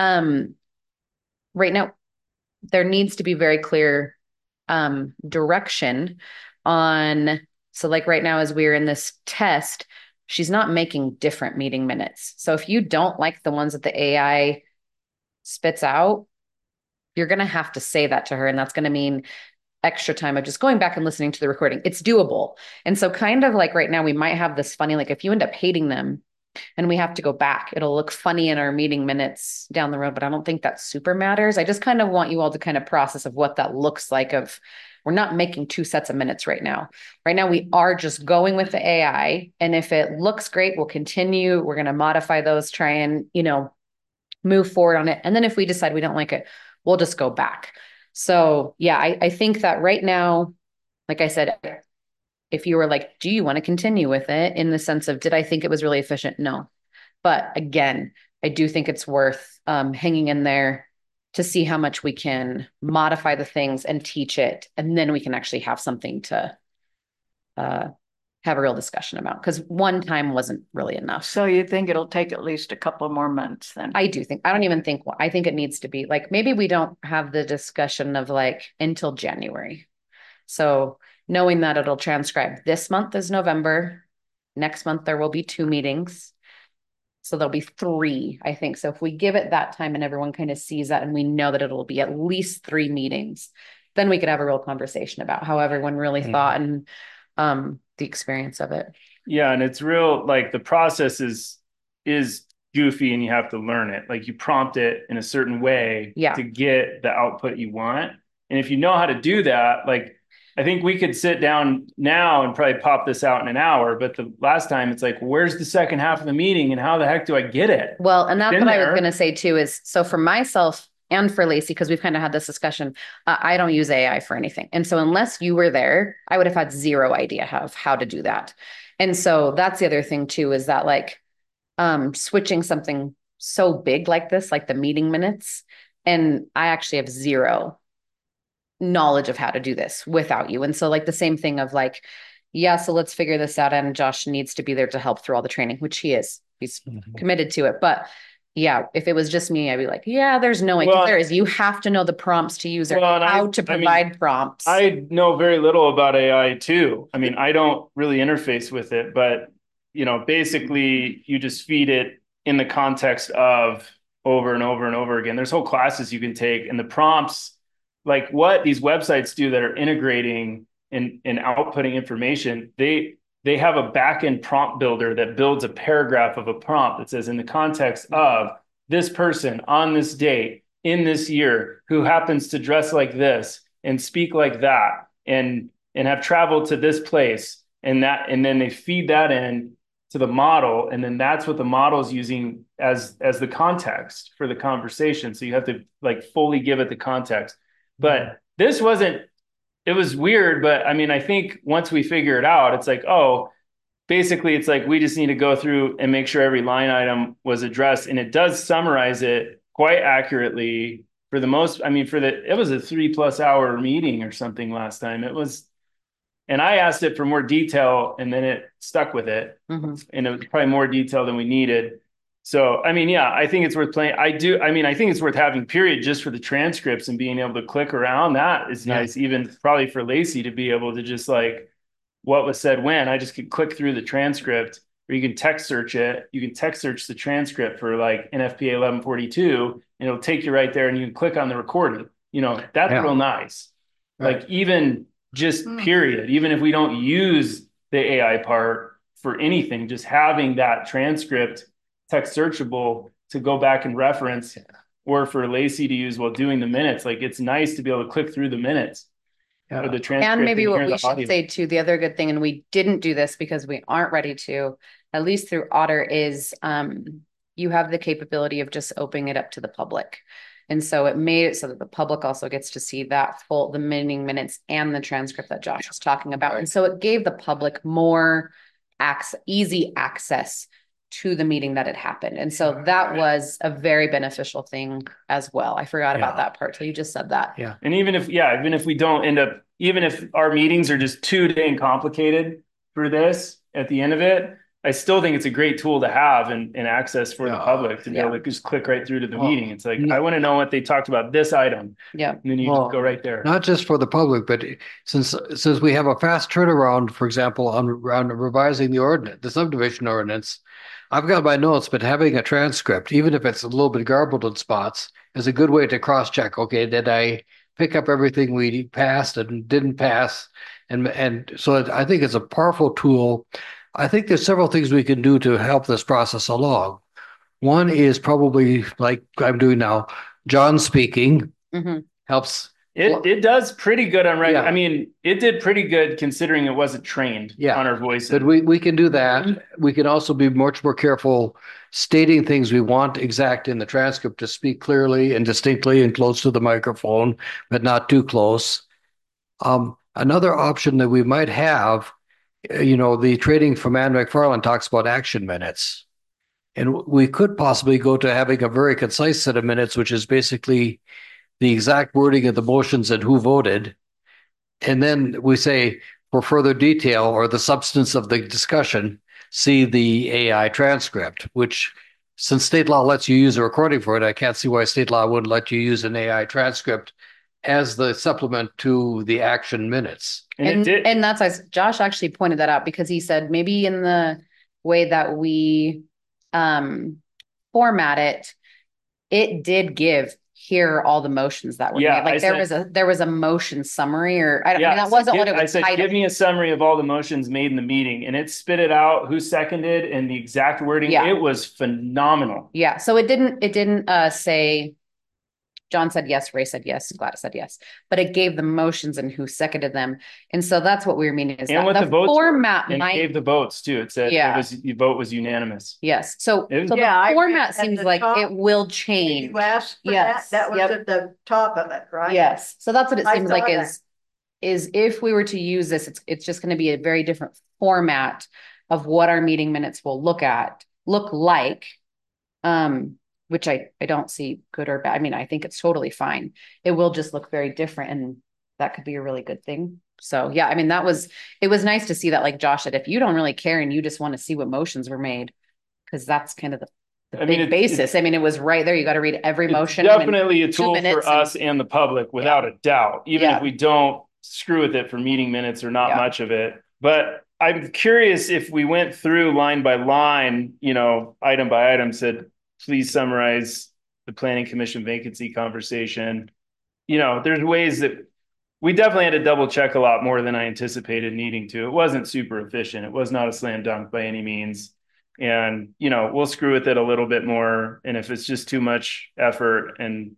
Right now, there needs to be very clear direction on, so like right now, as we're in this test, she's not making different meeting minutes. So if you don't like the ones that the AI spits out, you're going to have to say that to her. And that's going to mean extra time of just going back and listening to the recording. It's doable. And so kind of like right now, we might have this funny, like if you end up hating them and we have to go back, it'll look funny in our meeting minutes down the road, but I don't think that super matters. I just kind of want you all to kind of process of what that looks like of, we're not making 2 sets of minutes right now. Right now, we are just going with the AI. And if it looks great, we'll continue. We're going to modify those, try and, move forward on it. And then if we decide we don't like it, we'll just go back. So yeah, I think that right now, like I said, if you were like, do you want to continue with it in the sense of, did I think it was really efficient? No. But again, I do think it's worth hanging in there to see how much we can modify the things and teach it. And then we can actually have something to have a real discussion about, because one time wasn't really enough.
So you think it'll take at least a couple more months then?
I do think, I think it needs to be like, maybe we don't have the discussion of like until January. So knowing that it'll transcribe, this month is November. Next month, there will be 2 meetings. So there'll be 3, I think. So if we give it that time and everyone kind of sees that and we know that it'll be at least 3 meetings, then we could have a real conversation about how everyone really thought and the experience of it.
Yeah. And it's real, like the process is goofy and you have to learn it. Like you prompt it in a certain way to get the output you want. And if you know how to do that, like I think we could sit down now and probably pop this out in an hour, but the last time it's like, where's the second half of the meeting and how the heck do I get it?
Well, and that's
Been
what I was
there.
going to say too, is so for myself and for Lacey, because we've kind of had this discussion, I don't use AI for anything. And so unless you were there, I would have had zero idea of how to do that. And so that's the other thing too, is that like switching something so big like this, like the meeting minutes, and I actually have zero knowledge of how to do this without you. And so like the same thing of like, yeah, so let's figure this out. And Josh needs to be there to help through all the training, which he is. He's committed to it. But yeah, if it was just me, I'd be like, yeah, there's no way. 'Cause
Well-
there is. You have to know the prompts to use or
Well, and
how to
I mean,
provide prompts.
I know very little about AI too. I mean, I don't really interface with it, but basically you just feed it in the context of over and over and over again. There's whole classes you can take, and the prompts, like what these websites do that are integrating and outputting information, they have a back-end prompt builder that builds a paragraph of a prompt that says, in the context of this person on this date in this year who happens to dress like this and speak like that and have traveled to this place and then they feed that in to the model, and then that's what the model is using as the context for the conversation. So you have to like fully give it the context. But this wasn't, it was weird, but I mean, I think once we figure it out, it's like, oh, basically it's like we just need to go through and make sure every line item was addressed, and it does summarize it quite accurately for the most. I mean, it was a 3+ hour meeting or something last time. It was, and I asked it for more detail, and then it stuck with it, and it was probably more detail than we needed. So, I mean, yeah, I think it's worth playing. I think it's worth having, period, just for the transcripts and being able to click around. That is nice, even probably for Lacey to be able to just like, what was said when. I just could click through the transcript, or you can text search it. You can text search the transcript for like NFPA 1142, and it'll take you right there, and you can click on the recording. That's real nice.
Right.
Like even just period, even if we don't use the AI part for anything, just having that transcript text searchable to go back and reference, or for Lacey to use while doing the minutes. Like it's nice to be able to click through the minutes or the transcript.
And maybe what
hear
we
the
should
audio.
say too, the other good thing, and we didn't do this because we aren't ready to, at least through Otter, is you have the capability of just opening it up to the public. And so it made it so that the public also gets to see the meeting minutes and the transcript that Josh was talking about. And so it gave the public more easy access to the meeting that had happened. And so that was a very beneficial thing as well. I forgot about that part till you just said that.
Yeah.
And even if we don't end up, even if our meetings are just too dang complicated for this at the end of it, I still think it's a great tool to have and access for the public to be able to just click right through to the meeting. It's like, I want to know what they talked about this item.
Yeah.
And then you just go right there.
Not just for the public, but since we have a fast turnaround, for example, on revising the subdivision ordinance, I've got my notes, but having a transcript, even if it's a little bit garbled in spots, is a good way to cross-check. Okay, did I pick up everything we passed and didn't pass? And so I think it's a powerful tool. I think there's several things we can do to help this process along. One is probably like I'm doing now, John speaking helps.
It does pretty good on record.
Yeah.
I mean, it did pretty good considering it wasn't trained on our voices.
But we can do that. We can also be much more careful stating things we want exact in the transcript to speak clearly and distinctly and close to the microphone, but not too close. Another option that we might have, the training from Ann McFarland talks about action minutes. And we could possibly go to having a very concise set of minutes, which is basically the exact wording of the motions and who voted. And then we say, for further detail or the substance of the discussion, see the AI transcript, which, since state law lets you use a recording for it, I can't see why state law wouldn't let you use an AI transcript as the supplement to the action minutes.
And that's why Josh actually pointed that out, because he said maybe in the way that we format it did give here all the motions that were made. Like there was a motion summary, or I mean, that wasn't what it was.
I said, give me a summary of all the motions made in the meeting, and it spit it out, who seconded and the exact wording. It was phenomenal.
Yeah. So it didn't say John said yes, Ray said yes, Gladys said yes, but it gave the motions and who seconded them. And so that's what we were meaning is
And
that
what the votes were,
format
and
might,
gave the votes too. It said
Yeah.
the vote was unanimous.
yes. So,
It was-
so
Yeah, I
the
read
format
at
seems
the
like
top.
it will change.
You asked for
Yes,
that? That was
yep.
at the top of it, right?
Yes. So that's what it
I
seems like
saw
is if we were to use this, it's just going to be a very different format of what our meeting minutes will look like. Which I don't see good or bad. I mean, I think it's totally fine. It will just look very different, and that could be a really good thing. So yeah, I mean, it was nice to see that, like Josh said, if you don't really care and you just want to see what motions were made, because that's kind of the
I mean,
big basis. I mean, it was right there. You got to read every motion.
Definitely a
2
tool
minutes
for us and the public, without a doubt, even
Yeah.
if we don't screw with it for meeting minutes or not
Yeah.
much of it. But I'm curious if we went through line by line, item by item, said, please summarize the planning commission vacancy conversation. There's ways that we definitely had to double check a lot more than I anticipated needing to. It wasn't super efficient. It was not a slam dunk by any means. And, we'll screw with it a little bit more. And if it's just too much effort and,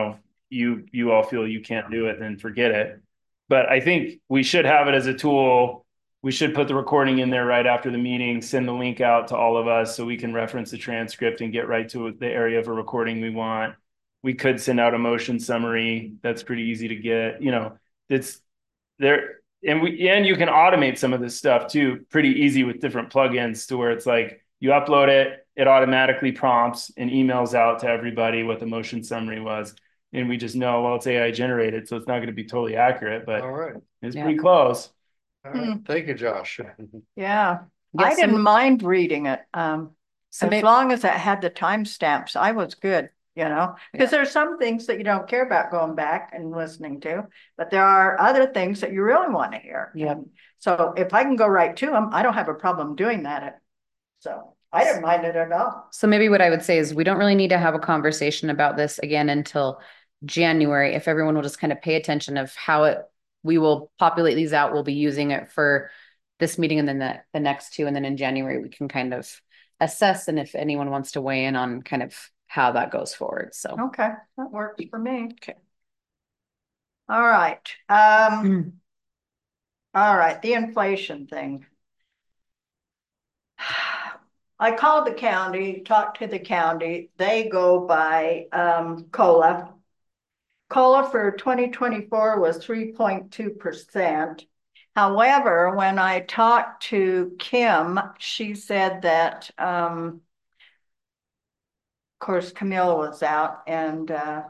you all feel you can't do it, then forget it. But I think we should have it as a tool. We should put the recording in there right after the meeting, send the link out to all of us so we can reference the transcript and get right to the area of a recording we want. We could send out a motion summary. That's pretty easy to get, it's there. And you can automate some of this stuff too, pretty easy with different plugins to where it's like you upload it, it automatically prompts and emails out to everybody what the motion summary was. And we just know, well, it's AI generated, so it's not going to be totally accurate, but
All right.
it's
Yeah.
pretty close.
All right. Thank you, Josh.
Yeah,
Yes,
I didn't mind reading it.
so
As
maybe-
long as it had the timestamps, I was good, because there's some things that you don't care about going back and listening to, but there are other things that you really want to hear.
Yep.
So if I can go right to them, I don't have a problem doing that. So I didn't mind it at all.
So maybe what I would say is we don't really need to have a conversation about this again until January. If everyone will just kind of pay attention of how we will populate these out. We'll be using it for this meeting and then the next two. And then in January, we can kind of assess. And if anyone wants to weigh in on kind of how that goes forward. So,
Okay, that works for me.
Okay.
All right. All right, the inflation thing. I called the county, talked to the county. They go by COLA. COLA for 2024 was 3.2%. However, when I talked to Kim, she said that, of course, Camilla was out and,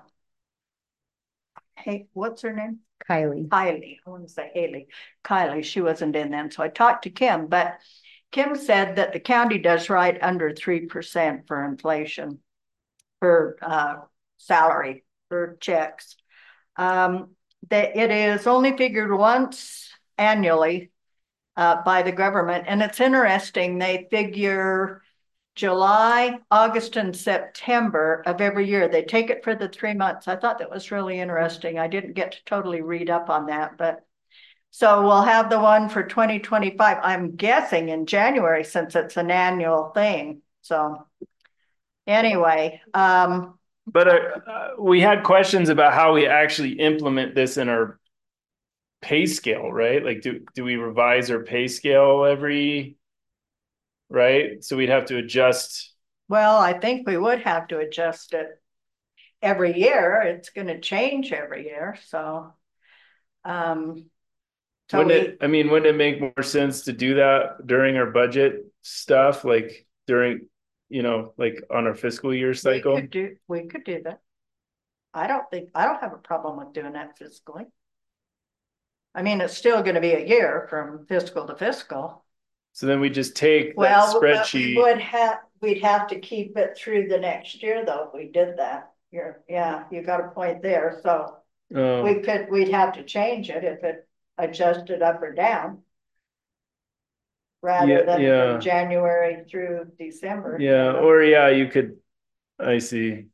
hey, what's her name?
Kylie.
Kylie, I want to say Haley. Kylie, she wasn't in then. So I talked to Kim, but Kim said that the county does right under 3% for inflation for salary, for checks. That it is only figured once annually by the government. And it's interesting, they figure July, August, and September of every year. They take it for the 3 months. I thought that was really interesting. I didn't get to totally read up on that, but so we'll have the one for 2025. I'm guessing in January since it's an annual thing. So anyway,
But we had questions about how we actually implement this in our pay scale, right? Like, do we revise our pay scale right? So we'd have to adjust.
well, I think we would have to adjust it every year. It's going to change every year. So,
Wouldn't it make more sense to do that during our budget stuff, like during, like on our fiscal year cycle?
we could do that. I don't have a problem with doing that fiscally. I mean, it's still going to be a year from fiscal to fiscal.
So then we just take that
Well,
spreadsheet.
we'd have to keep it through the next year though, if we did that. Yeah, you got a point there. So we'd have to change it if it adjusted up or down. Rather than from January through December.
Yeah, or you could, I see.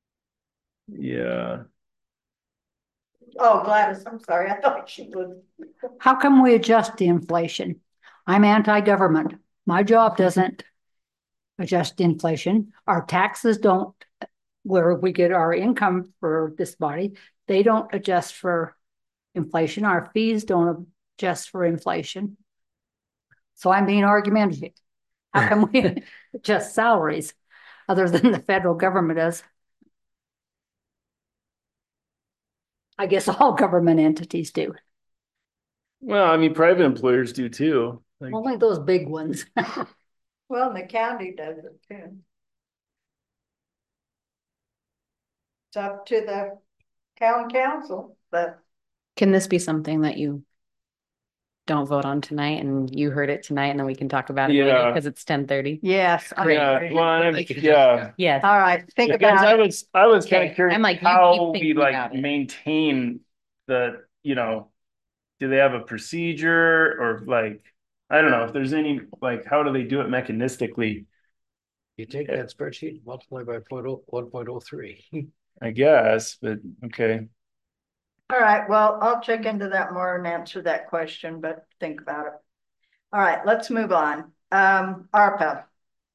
Yeah.
Oh, Gladys, I'm sorry. I thought she was.
How can we adjust the inflation? I'm anti-government. My job doesn't adjust inflation. Our taxes don't where we get our income for this body, they don't adjust for inflation. Our fees don't adjust for inflation. So I'm being argumentative. How come we adjust salaries other than the federal government does? I guess all government entities do.
Well, I mean, private employers do too. Like,
Only those big ones.
Well, and the county does it too. It's up to the town council, but
Can this be something that you don't vote on tonight and you heard it tonight and then we can talk about it later
Yeah.
because it's 10:30?
yes. I
yeah,
agree.
well, and
Thank you,
yeah.
Jessica.
Yes.
All right, think
Because
about it.
I was kind
Okay.
of curious
I'm like, you keep
how we
thinking
like
about it.
maintain the, do they have a procedure or like, I don't know if there's any, like, how do they do it mechanistically?
You take that spreadsheet, multiply by 1.03.
I guess, but okay.
All right, well, I'll check into that more and answer that question, but think about it. All right, let's move on. ARPA.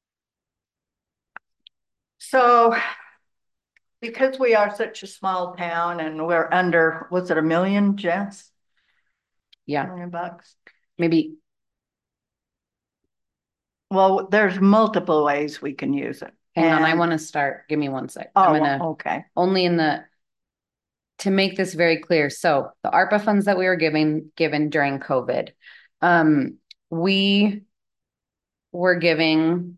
So because we are such a small town and we're under, was it $1 million, Jess?
Yeah,
$1 million?
maybe.
Well, there's multiple ways we can use it.
Hang on, I
And-
want to start. Give me one sec.
Oh,
I'm gonna
okay.
only to make this very clear. So the ARPA funds that we were given during COVID, we were given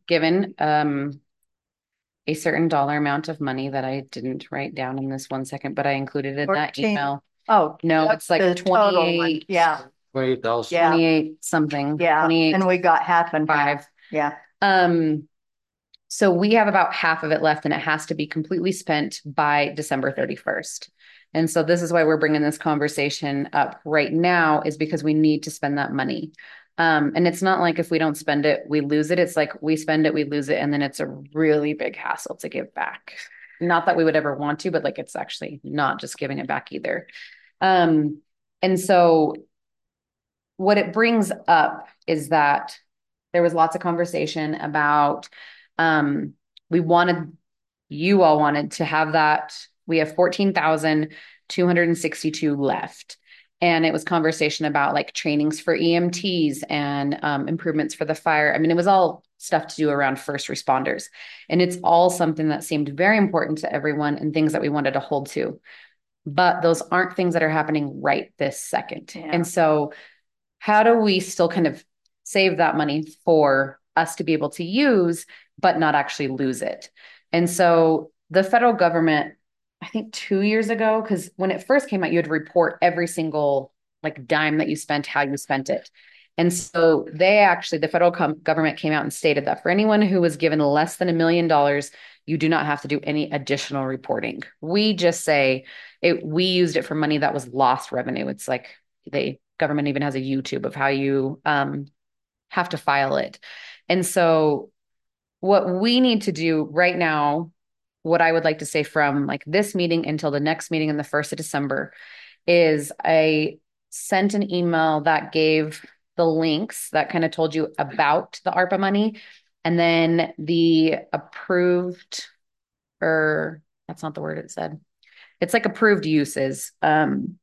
a certain dollar amount of money that I didn't write down in this 1 second, but I included in that
14.
email.
Oh,
No,
that's
it's like
the total one.
28.
Yeah,
28,000.
Yeah.
28 something.
yeah.
28
And we got half and half.
5.
Yeah.
So we have about half of it left and it has to be completely spent by December 31st. And so this is why we're bringing this conversation up right now, is because we need to spend that money. And it's not like if we don't spend it, we lose it. It's like we spend it, we lose it, and then it's a really big hassle to give back. Not that we would ever want to, but like it's actually not just giving it back either. And so what it brings up is that there was lots of conversation about you all wanted to have that. We have 14,262 left. And it was conversation about like trainings for EMTs and improvements for the fire. I mean, it was all stuff to do around first responders. And it's all something that seemed very important to everyone and things that we wanted to hold to. But those aren't things that are happening right this second.
Yeah.
And so how do we still kind of save that money for us to be able to use, but not actually lose it? And so the federal government, I think 2 years ago, because when it first came out, you had to report every single like dime that you spent, how you spent it. And so the federal government came out and stated that for anyone who was given less than $1 million, you do not have to do any additional reporting. We just say we used it for money that was lost revenue. It's like the government even has a YouTube of how you have to file it. And so what we need to do right now, what I would like to say from like this meeting until the next meeting in the 1st of December is I sent an email that gave the links that kind of told you about the ARPA money, and then the approved, or that's not the word it said. It's like approved uses. And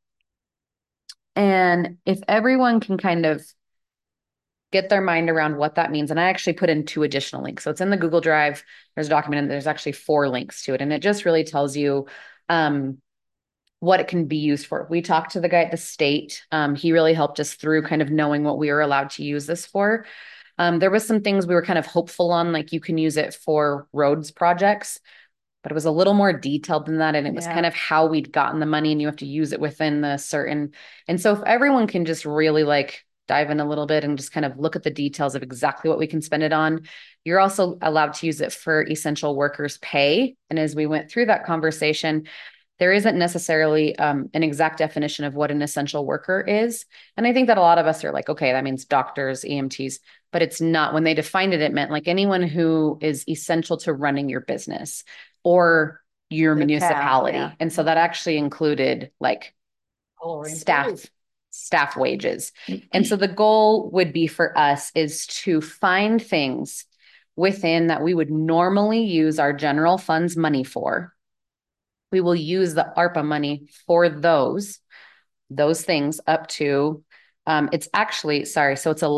if everyone can kind of get their mind around what that means. And I actually put in 2 additional links. So it's in the Google Drive. There's a document and there's actually 4 links to it. And it just really tells you what it can be used for. We talked to the guy at the state. He really helped us through kind of knowing what we were allowed to use this for. There was some things we were kind of hopeful on, like you can use it for roads projects, but it was a little more detailed than that. And it was kind of how we'd gotten the money, and you have to use it within the certain. And so if everyone can just really like dive in a little bit and just kind of look at the details of exactly what we can spend it on. You're also allowed to use it for essential workers pay. And as we went through that conversation, there isn't necessarily an exact definition of what an essential worker is. And I think that a lot of us are like, okay, that means doctors, EMTs, but it's not. When they defined it, it meant like anyone who is essential to running your business or your municipality.
Town, yeah.
And so that actually included like staff wages. And so the goal would be for us is to find things within that we would normally use our general funds money for, we will use the ARPA money for those things up to, it's actually, sorry, so it's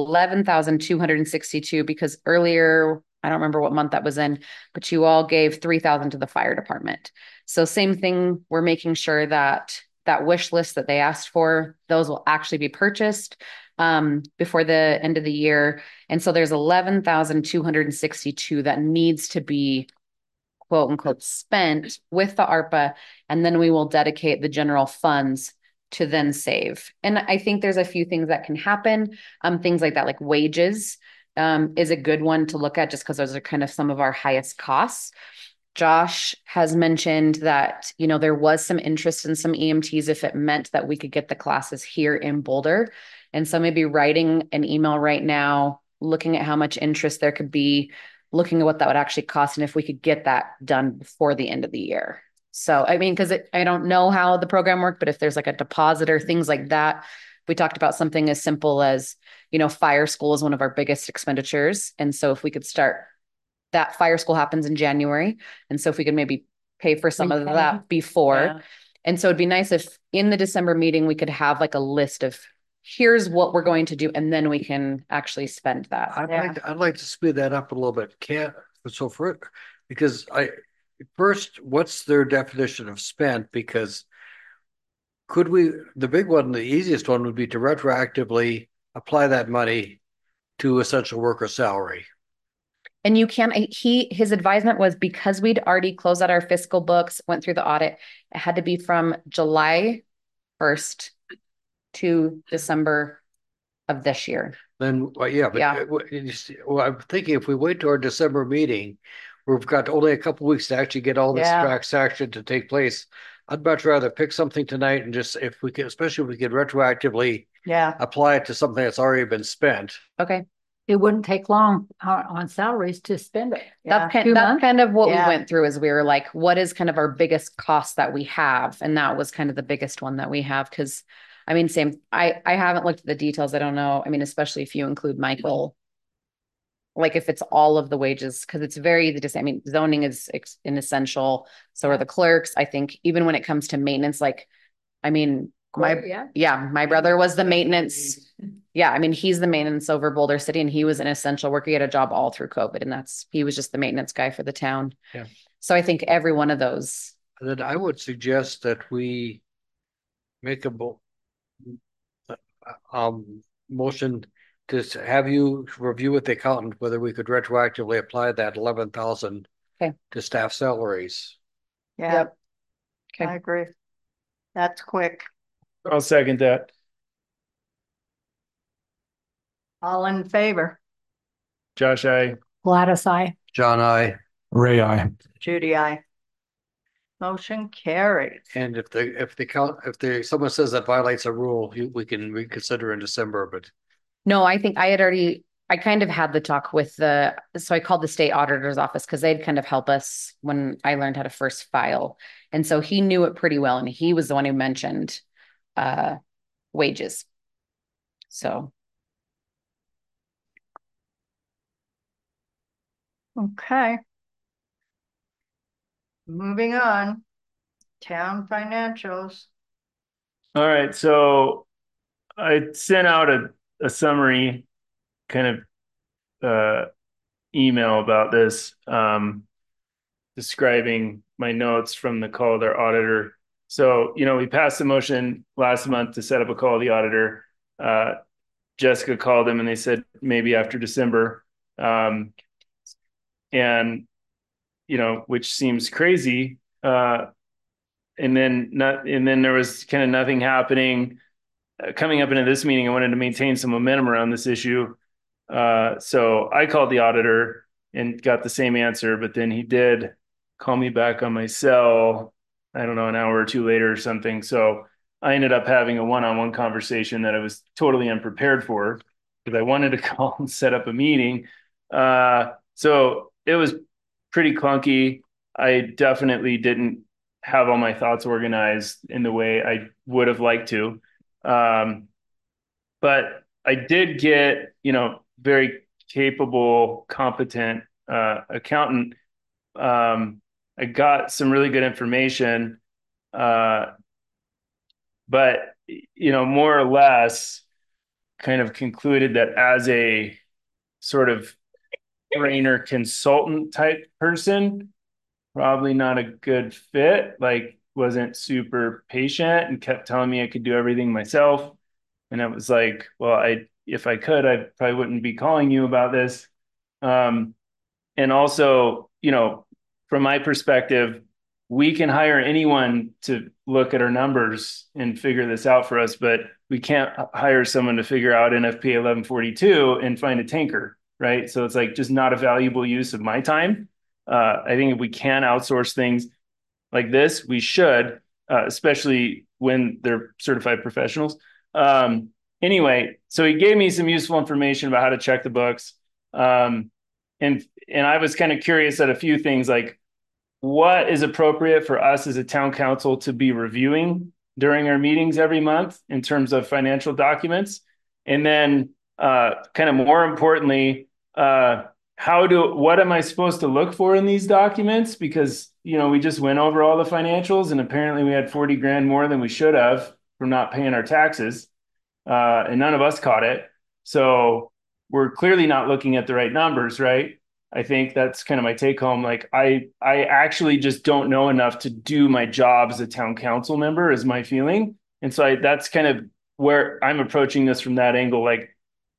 11,262 because earlier, I don't remember what month that was in, but you all gave 3,000 to the fire department. So same thing, we're making sure that that wish list that they asked for, those will actually be purchased before the end of the year. And so there's 11,262 that needs to be quote unquote spent with the ARPA, and then we will dedicate the general funds to then save. And I think there's a few things that can happen. Things like that, like wages, is a good one to look at just because those are kind of some of our highest costs. Josh has mentioned that, you know, there was some interest in some EMTs if it meant that we could get the classes here in Boulder. And so maybe writing an email right now, looking at how much interest there could be, looking at what that would actually cost, and if we could get that done before the end of the year. So, I mean, because I don't know how the program worked, but if there's like a deposit or things like that, we talked about something as simple as, you know, fire school is one of our biggest expenditures. And so if we could start, that fire school happens in January. And so if we could maybe pay for some of that before.
Yeah.
And so it'd be nice if in the December meeting, we could have like a list of here's what we're going to do, and then we can actually spend that.
I'd like to speed that up a little bit. Because first, what's their definition of spent? Because the big one, the easiest one would be to retroactively apply that money to essential worker salary.
And you can, his advisement was because we'd already closed out our fiscal books, went through the audit, it had to be from July 1st to December of this year.
Then, well, yeah, but
Yeah.
I'm thinking if we wait to our December meeting, we've got only a couple weeks to actually get all this
Yeah.
transaction to take place. I'd much rather pick something tonight and just, if we can, especially if we could retroactively
Yeah,
apply it to something that's already been spent.
Okay.
it wouldn't take long on salaries to spend it.
That's
Yeah. 2
that's
months?
kind of what we
Yeah.
went through, is we were like, what is kind of our biggest cost that we have? And that was kind of the biggest one that we have. Cause I mean, I haven't looked at the details. I don't know. I mean, especially if you include Michael, like if it's all of the wages, because it's very easy to say, I mean, zoning is an essential. So are the clerks. I think even when it comes to maintenance, like, I mean, my brother was the maintenance. Yeah. I mean, he's the maintenance over Boulder City, and he was an essential worker. He had a job all through COVID, and he was just the maintenance guy for the town.
Yeah.
So I think every one of those.
Then I would suggest that we make a motion to have you review with the accountant whether we could retroactively apply that 11,000 to staff salaries.
Yeah,
Yep.
I
Okay.
agree. That's quick.
I'll second that.
All in favor?
Josh,
Gladys, I.
John,
Ray, I.
Judy, I. Motion carried.
and if someone says that violates a rule, we can reconsider in December, but
No, I think I kind of had the talk with so I called the state auditor's office because they'd kind of help us when I learned how to first file. And so he knew it pretty well. And he was the one who mentioned wages. So.
Okay. Moving on. Town financials.
all right. So I sent out a summary kind of email about this, describing my notes from the call with our auditor. So, you know, we passed a motion last month to set up a call with the auditor. Jessica called them and they said maybe after December. And, you know, which seems crazy. And then there was kind of nothing happening. Coming up into this meeting, I wanted to maintain some momentum around this issue. So I called the auditor and got the same answer, but then he did call me back on my cell, I don't know, an hour or two later or something. So I ended up having a one-on-one conversation that I was totally unprepared for because I wanted to call and set up a meeting. So it was pretty clunky. I definitely didn't have all my thoughts organized in the way I would have liked to. But I did get, you know, very capable, competent accountant. I got some really good information. But, more or less kind of concluded that as a sort of trainer consultant type person, probably not a good fit, like wasn't super patient and kept telling me I could do everything myself. And I was like, well, if I could, I probably wouldn't be calling you about this. And also, from my perspective, we can hire anyone to look at our numbers and figure this out for us, but we can't hire someone to figure out NFPA 1142 and find a tanker, right? So it's like just not a valuable use of my time. I think if we can outsource things like this, we should, especially when they're certified professionals. Anyway, so he gave me some useful information about how to check the books. And I was kind of curious at a few things, like what is appropriate for us as a town council to be reviewing during our meetings every month in terms of financial documents. And then kind of more importantly, what am I supposed to look for in these documents? Because, we just went over all the financials and apparently we had 40 grand more than we should have from not paying our taxes. And none of us caught it. So we're clearly not looking at the right numbers, right? I think that's kind of my take home. Like I actually just don't know enough to do my job as a town council member is my feeling. And so that's kind of where I'm approaching this from that angle. Like,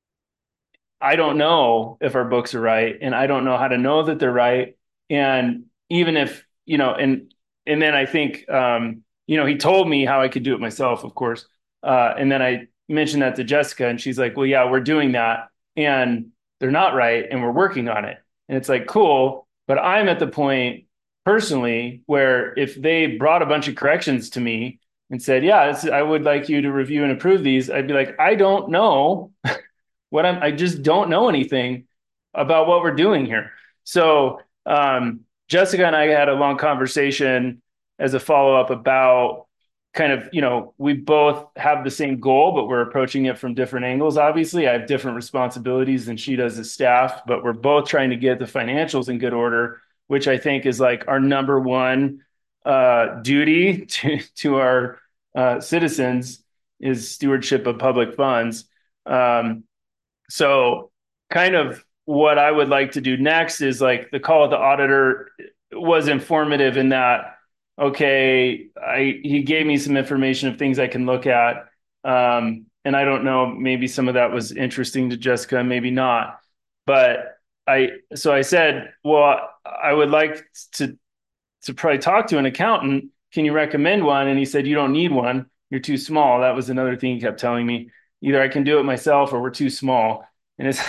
I don't know if our books are right and I don't know how to know that they're right. And even if, and then I think, he told me how I could do it myself, of course. And then I mentioned that to Jessica and she's like, well, yeah, we're doing that and they're not right. And we're working on it. And it's like, cool. But I'm at the point personally where if they brought a bunch of corrections to me and said, yeah, I would like you to review and approve these, I'd be like, I don't know I just don't know anything about what we're doing here. So Jessica and I had a long conversation as a follow-up about kind of, we both have the same goal, but we're approaching it from different angles. Obviously, I have different responsibilities than she does as staff, but we're both trying to get the financials in good order, which I think is like our number one duty to our citizens is stewardship of public funds. So kind of what I would like to do next is like the call with the auditor was informative in that, okay, he gave me some information of things I can look at. And I don't know, maybe some of that was interesting to Jessica, maybe not. But I said, well, I would like to probably talk to an accountant. Can you recommend one? And he said, you don't need one. You're too small. That was another thing he kept telling me. Either I can do it myself or we're too small. And it's,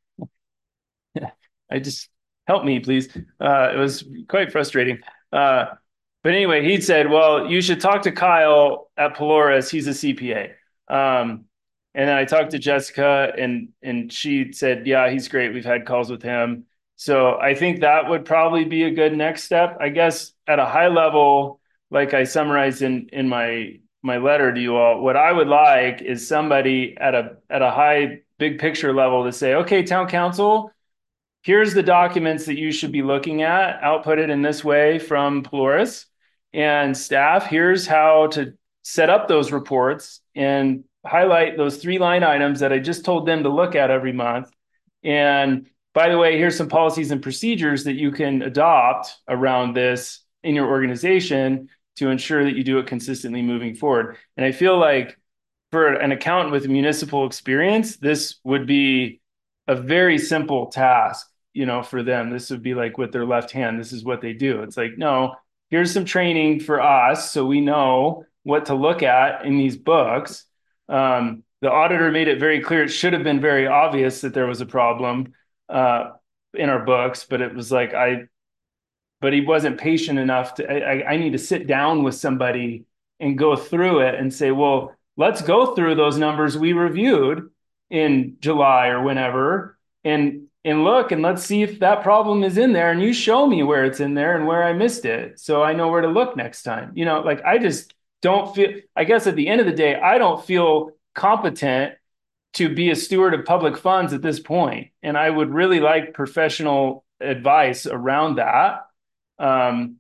I just help me, please. It was quite frustrating. But anyway, he said, well, you should talk to Kyle at Polaris. He's a CPA. And then I talked to Jessica and she said, yeah, he's great. We've had calls with him. So I think that would probably be a good next step. I guess at a high level, like I summarized in my letter to you all, what I would like is somebody at a high big picture level to say, okay, town council, here's the documents that you should be looking at, outputted in this way from Polaris, and staff, here's how to set up those reports and highlight those 3 line items that I just told them to look at every month. And by the way, here's some policies and procedures that you can adopt around this in your organization to ensure that you do it consistently moving forward. And I feel like for an accountant with municipal experience, this would be a very simple task, for them. This would be like with their left hand. This is what they do. It's like, no, here's some training for us so we know what to look at in these books. The auditor made it very clear. It should have been very obvious that there was a problem in our books, but it was like, but he wasn't patient enough I need to sit down with somebody and go through it and say, well, let's go through those numbers we reviewed in July or whenever and look, and let's see if that problem is in there. And you show me where it's in there and where I missed it, so I know where to look next time. Like I just don't feel, I guess at the end of the day, I don't feel competent to be a steward of public funds at this point. And I would really like professional advice around that.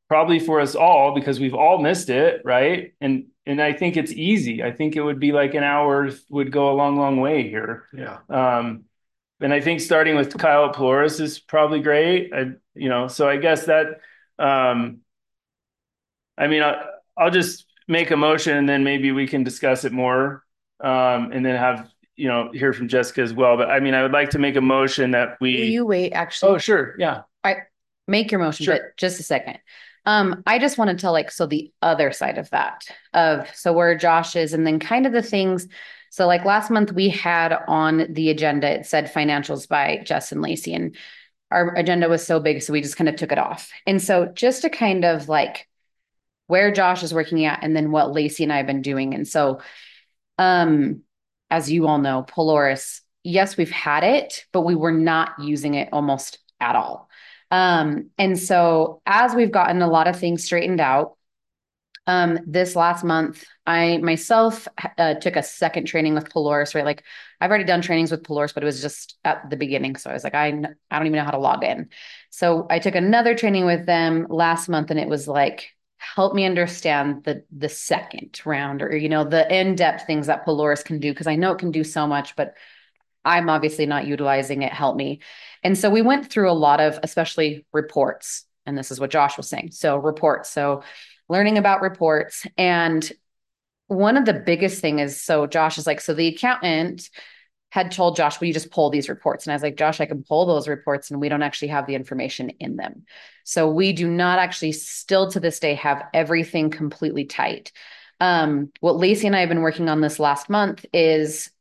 probably for us all, because we've all missed it, right? And I think it's easy. I think it would be like an hour would go a long way here.
Yeah.
And I think starting with Kyle Ploris is probably great. So I guess that, I mean, I'll just make a motion and then maybe we can discuss it more. And then have, hear from Jessica as well. But I mean, I would like to make a motion that
Will
we,
you wait, actually?
oh, sure. Yeah.
Make your motion,
Sure.
but just a second. I just want to tell so the other side of that, so where Josh is, and then kind of the things. So like last month we had on the agenda, it said financials by Jess and Lacey, and our agenda was so big, so we just kind of took it off. And so just to kind of like where Josh is working at, and then what Lacey and I have been doing. And so, as you all know, Polaris, yes, we've had it, but we were not using it almost at all. And so as we've gotten a lot of things straightened out, this last month, I myself took a second training with Polaris, right? Like I've already done trainings with Polaris, but it was just at the beginning. So I was like, I don't even know how to log in. So I took another training with them last month, and it was like, help me understand the second round, or, the in-depth things that Polaris can do. Cause I know it can do so much, but I'm obviously not utilizing it. Help me. And so we went through a lot of, especially reports. And this is what Josh was saying. So reports. So learning about reports. And one of the biggest thing is, so Josh is like, so the accountant had told Josh, will you just pull these reports? And I was like, Josh, I can pull those reports, and we don't actually have the information in them. So we do not actually still to this day have everything completely tight. What Lacey and I have been working on this last month is,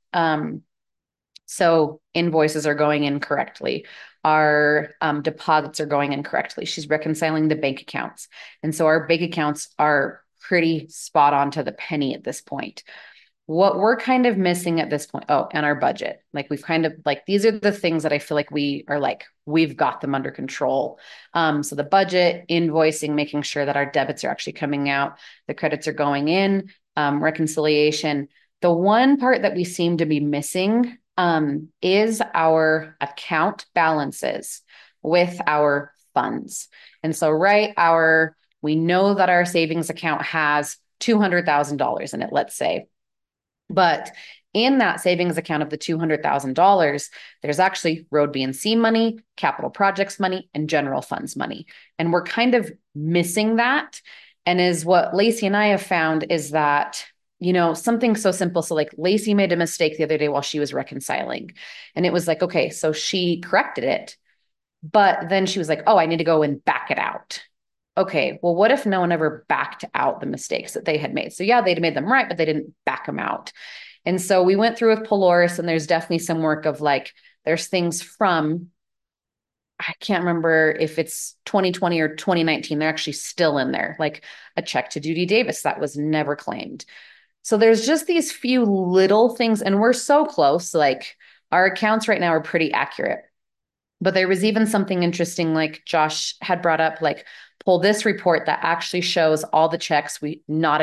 so invoices are going in correctly. Our deposits are going in correctly. She's reconciling the bank accounts. And so our bank accounts are pretty spot on to the penny at this point. What we're kind of missing at this point, and our budget. Like we've kind of like, these are the things that I feel like we are like, we've got them under control. So the budget, invoicing, making sure that our debits are actually coming out, the credits are going in, reconciliation. The one part that we seem to be missing is our account balances with our funds. And so, we know that our savings account has $200,000 in it, let's say. But in that savings account of the $200,000, there's actually road B&C money, capital projects money, and general funds money. And we're kind of missing that. And is what Lacey and I have found is that, something so simple. So like Lacey made a mistake the other day while she was reconciling. And it was like, okay, so she corrected it. But then she was like, oh, I need to go and back it out. Okay, well, what if no one ever backed out the mistakes that they had made? So yeah, they'd made them right, but they didn't back them out. And so we went through with Polaris, and there's definitely some work of like, there's things from, I can't remember if it's 2020 or 2019, they're actually still in there, like a check to Judy Davis that was never claimed. So there's just these few little things, and we're so close. Like our accounts right now are pretty accurate. But there was even something interesting, like Josh had brought up, like pull this report that actually shows all the checks, not a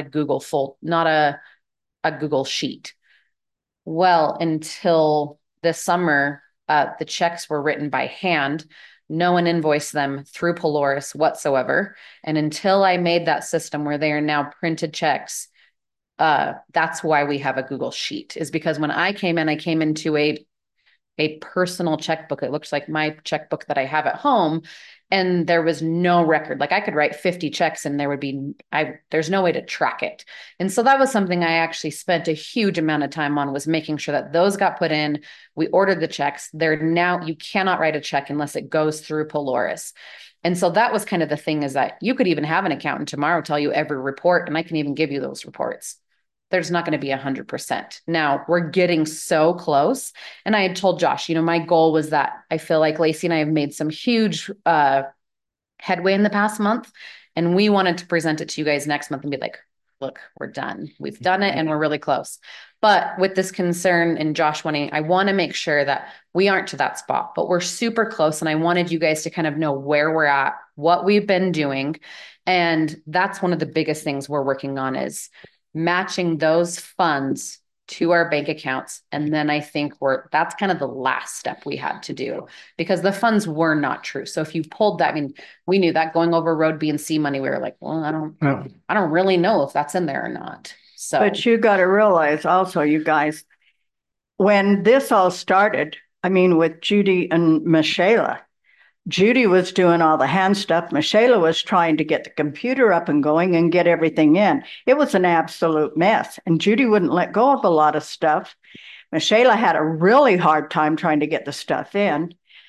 Google sheet. Well, until this summer, the checks were written by hand. No one invoiced them through Polaris whatsoever. And until I made that system where they are now printed checks, that's why we have a Google sheet, is because when I came into a personal checkbook. It looks like my checkbook that I have at home, and there was no record. Like I could write 50 checks and there's no way to track it. And so that was something I actually spent a huge amount of time on, was making sure that those got put in. We ordered the checks. You cannot write a check unless it goes through Polaris. And so that was kind of the thing, is that you could even have an accountant tomorrow tell you every report, and I can even give you those reports. There's not going to be 100%. Now we're getting so close. And I had told Josh, my goal was that I feel like Lacey and I have made some huge headway in the past month. And we wanted to present it to you guys next month and be like, look, we're done. We've done it and we're really close. But with this concern and Josh I want to make sure that we aren't to that spot, but we're super close. And I wanted you guys to kind of know where we're at, what we've been doing. And that's one of the biggest things we're working on, is matching those funds to our bank accounts. And then I think that's kind of the last step we had to do because the funds were not true. So if you pulled that, I mean, we knew that going over road B and C money, we were like, well, I don't really know if that's in there or not. So,
But you got to realize also, you guys, when this all started, I mean, with Judy and Michelle, Judy was doing all the hand stuff. Michelle was trying to get the computer up and going and get everything in. It was an absolute mess. And Judy wouldn't let go of a lot of stuff. Michelle had a really hard time trying to get the stuff in.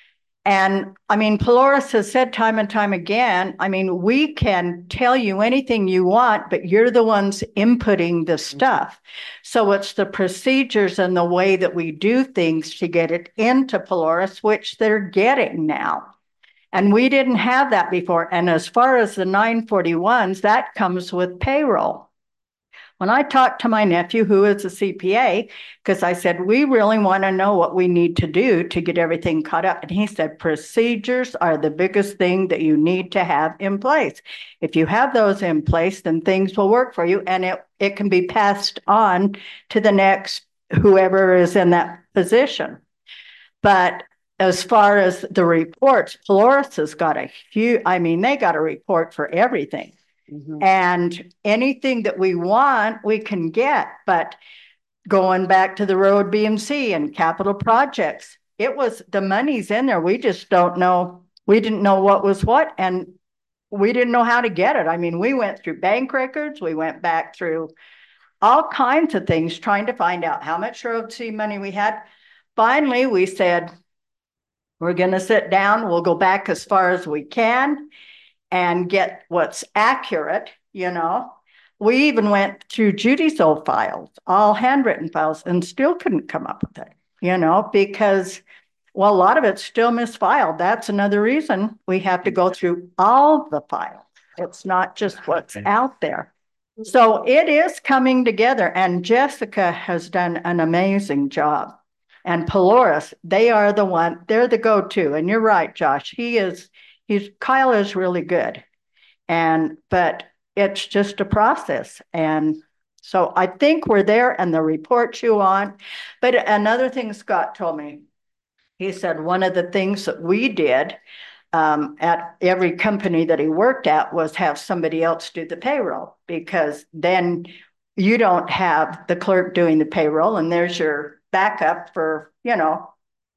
And I mean, Polaris has said time and time again, I mean, we can tell you anything you want, but you're the ones inputting the stuff. So it's the procedures and the way that we do things to get it into Polaris, which they're getting now. And we didn't have that before. And as far as the 941s, that comes with payroll. When I talked to my nephew, who is a CPA, because I said, we really want to know what we need to do to get everything caught up. And he said, procedures are the biggest thing that you need to have in place. If you have those in place, then things will work for you. And it can be passed on to the next, whoever is in that position. But as far as the reports, Polaris has got they got a report for everything. Mm-hmm. And anything that we want, we can get. But going back to the road BMC and capital projects, the money's in there. We just don't know. We didn't know what was what, and we didn't know how to get it. I mean, we went through bank records. We went back through all kinds of things trying to find out how much road C money we had. Finally, we said, we're going to sit down. We'll go back as far as we can and get what's accurate, you know. We even went through Judy's old files, all handwritten files, and still couldn't come up with it, you know, because, well, a lot of it's still misfiled. That's another reason we have to go through all the files. It's not just what's out there. So it is coming together, and Jessica has done an amazing job. And Polaris, they're the go-to. And you're right, Josh. Kyle is really good. But it's just a process. And so I think we're there, and the report you on. But another thing Scott told me, he said one of the things that we did at every company that he worked at was have somebody else do the payroll, because then you don't have the clerk doing the payroll, and there's your backup for, you know,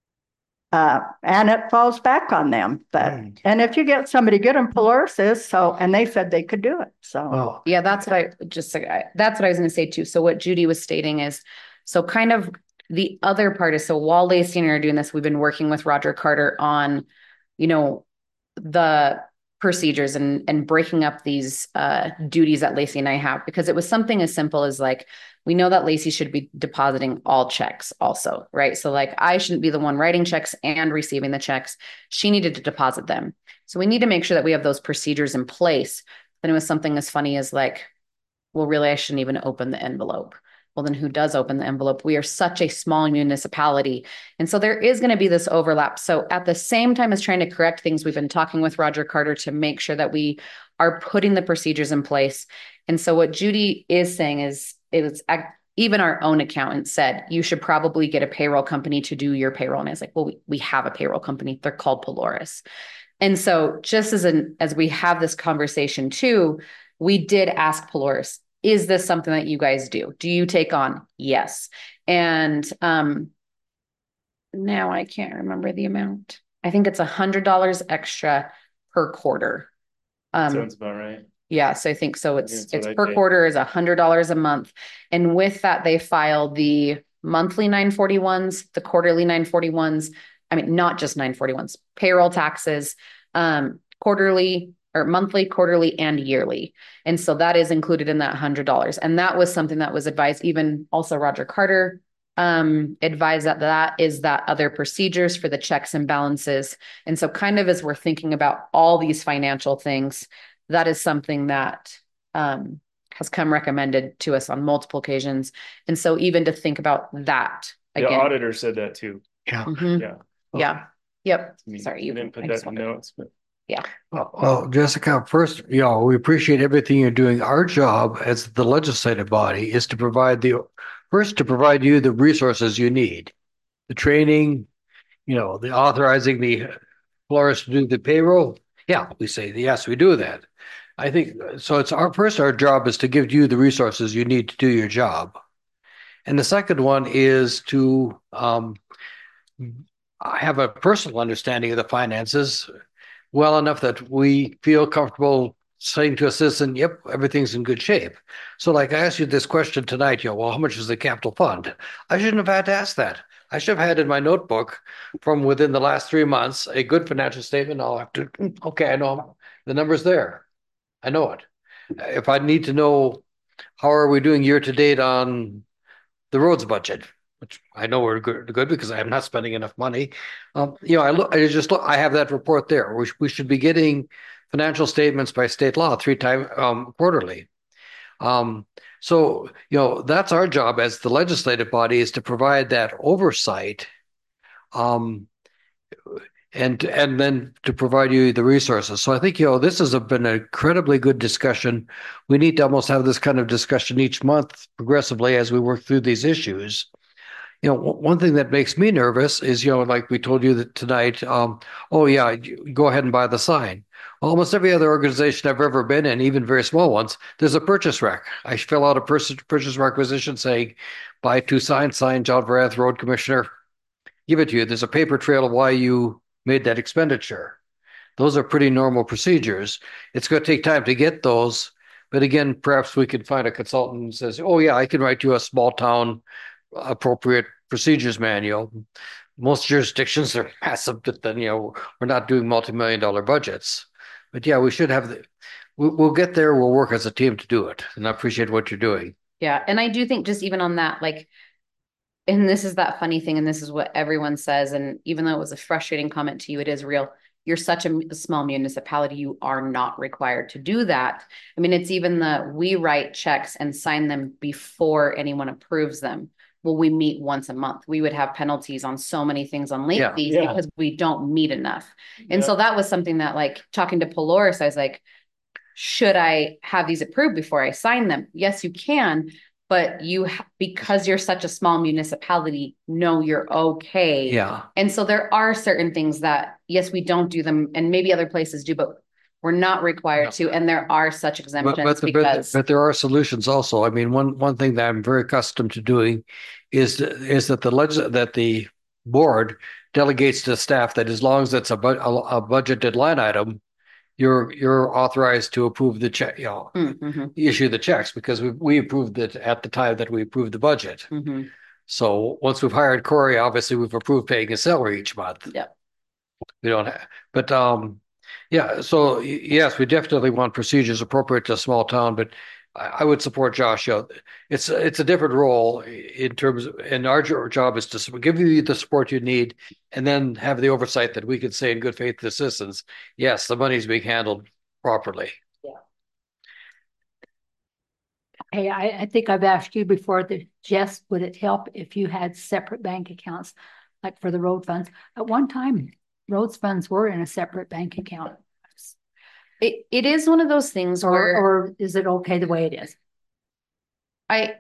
and it falls back on them. But and if you get somebody good in Polaris, and they said they could do it. So
yeah, that's what I was going to say too. So what Judy was stating is, so kind of the other part is, so while Lacey and I are doing this, we've been working with Roger Carter on, you know, the procedures and breaking up these duties that Lacey and I have, because it was something as simple as like, we know that Lacey should be depositing all checks also, right? So like, I shouldn't be the one writing checks and receiving the checks. She needed to deposit them. So we need to make sure that we have those procedures in place. Then it was something as funny as like, well, really, I shouldn't even open the envelope. Well, then who does open the envelope? We are such a small municipality. And so there is going to be this overlap. So at the same time as trying to correct things, we've been talking with Roger Carter to make sure that we are putting the procedures in place. And so what Judy is saying is, even our own accountant said, you should probably get a payroll company to do your payroll. And I was like, well, we have a payroll company. They're called Polaris. And so just as we have this conversation too, we did ask Polaris, is this something that you guys do? Do you take on? Yes. And now I can't remember the amount. I think it's $100 extra per quarter.
Sounds about right.
Yeah, so I think so. It's per quarter is $100 a month. And with that, they file the monthly 941s, the quarterly 941s. I mean, not just 941s, payroll taxes, quarterly or monthly, quarterly, and yearly. And so that is included in that $100. And that was something that was advised, even also Roger Carter advised that is that other procedures for the checks and balances. And so kind of as we're thinking about all these financial things, that is something that has come recommended to us on multiple occasions. And so even to think about that again.
The auditor said that too.
Yeah.
Mm-hmm.
Yeah.
Yeah. Yep.
I mean,
Sorry.
you didn't put that in notes, but
yeah.
Well, Jessica, first, you know, we appreciate everything you're doing. Our job as the legislative body is to provide the First, to provide you the resources you need, the training, the authorizing the florist to do the payroll. Yeah, we say, yes, we do that. I think, so it's our job is to give you the resources you need to do your job. And the second one is to have a personal understanding of the finances well enough that we feel comfortable saying to a citizen, yep, everything's in good shape. So like I asked you this question tonight, well, how much is the capital fund? I shouldn't have had to ask that. I should have had in my notebook from within the last 3 months, a good financial statement. I'll have to, okay, I know the number's there. I know it. If I need to know, how are we doing year to date on the roads budget, which I know we're good because I am not spending enough money. I have that report there. We should be getting financial statements by state law 3 times quarterly. So that's our job as the legislative body, is to provide that oversight, and then to provide you the resources. So I think this has been an incredibly good discussion. We need to almost have this kind of discussion each month progressively as we work through these issues. One thing that makes me nervous is, like we told you that tonight, oh yeah, go ahead and buy the sign. Almost every other organization I've ever been in, even very small ones, there's a purchase rec. I fill out a purchase requisition saying, buy 2 signs, sign John Varath, Road Commissioner, give it to you. There's a paper trail of why you made that expenditure. Those are pretty normal procedures. It's going to take time to get those. But again, perhaps we could find a consultant who says, oh yeah, I can write you a small town appropriate procedures manual. Most jurisdictions are massive, but then, we're not doing multi-million-dollar budgets. But yeah, we should have we'll get there. We'll work as a team to do it. And I appreciate what you're doing.
Yeah. And I do think just even on that, and this is that funny thing, and this is what everyone says. And even though it was a frustrating comment to you, it is real. You're such a small municipality. You are not required to do that. I mean, it's even we write checks and sign them before anyone approves them. Well, we meet once a month. We would have penalties on so many things on late fees because we don't meet enough. And so that was something that, talking to Polaris, I was like, should I have these approved before I sign them? Yes, you can. But because you're such a small municipality, no, you're okay.
Yeah.
And so there are certain things that, yes, we don't do them, and maybe other places do, but we're not required to. And there are such exemptions
but there are solutions also. I mean, one thing that I'm very accustomed to doing is that the board delegates to staff that as long as it's a budgeted line item, you're authorized to approve the check, issue the checks, because we approved it at the time that we approved the budget.
Mm-hmm.
So once we've hired Corey, obviously we've approved paying his salary each month.
Yeah.
We don't have, but yeah. So yes, we definitely want procedures appropriate to a small town, but I would support Josh. It's a different role in terms of, and our job is to give you the support you need, and then have the oversight that we can say in good faith to the citizens, yes, the money's being handled properly.
Yeah. Hey, I think I've asked you before, Jess, would it help if you had separate bank accounts, like for the road funds? At one time, roads funds were in a separate bank account.
It is one of those things
or is it okay the way it is?
I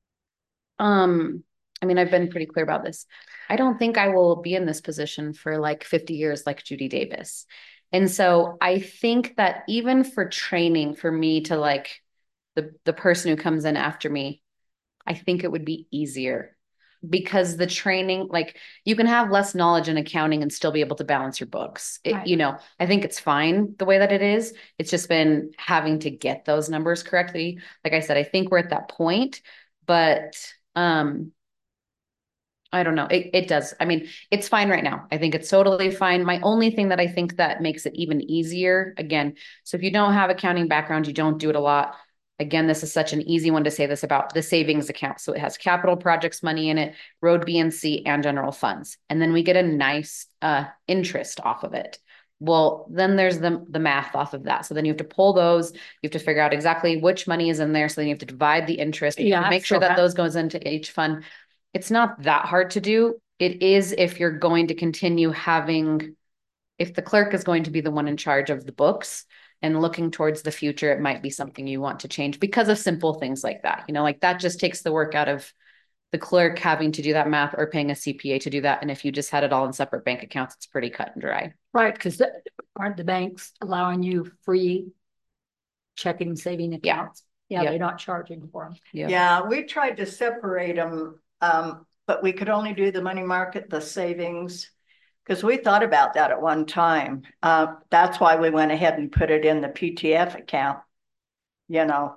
mean, I've been pretty clear about this. I don't think I will be in this position for 50 years like Judy Davis. And so I think that even for training, for me to the person who comes in after me, I think it would be easier, because the training, you can have less knowledge in accounting and still be able to balance your books.
Right.
I think it's fine the way that it is. It's just been having to get those numbers correctly. Like I said, I think we're at that point, but I don't know. It does. I mean, it's fine right now. I think it's totally fine. My only thing that I think that makes it even easier, again, so if you don't have accounting background, you don't do it a lot. Again, this is such an easy one to say this about the savings account. So it has capital projects money in it, road BNC, and general funds. And then we get a nice interest off of it. Well, then there's the math off of that. So then you have to pull those, you have to figure out exactly which money is in there. So then you have to divide the interest, make sure that those goes into each fund. It's not that hard to do. It is if you're going to continue if the clerk is going to be the one in charge of the books and looking towards the future, it might be something you want to change because of simple things like that. That just takes the work out of the clerk having to do that math or paying a CPA to do that. And if you just had it all in separate bank accounts, it's pretty cut and dry.
Right, because aren't the banks allowing you free checking and saving accounts? Yeah,
Yeah.
they're not charging for them.
Yeah, we tried to separate them, but we could only do the money market, the savings. Because we thought about that at one time. That's why we went ahead and put it in the PTF account, you know.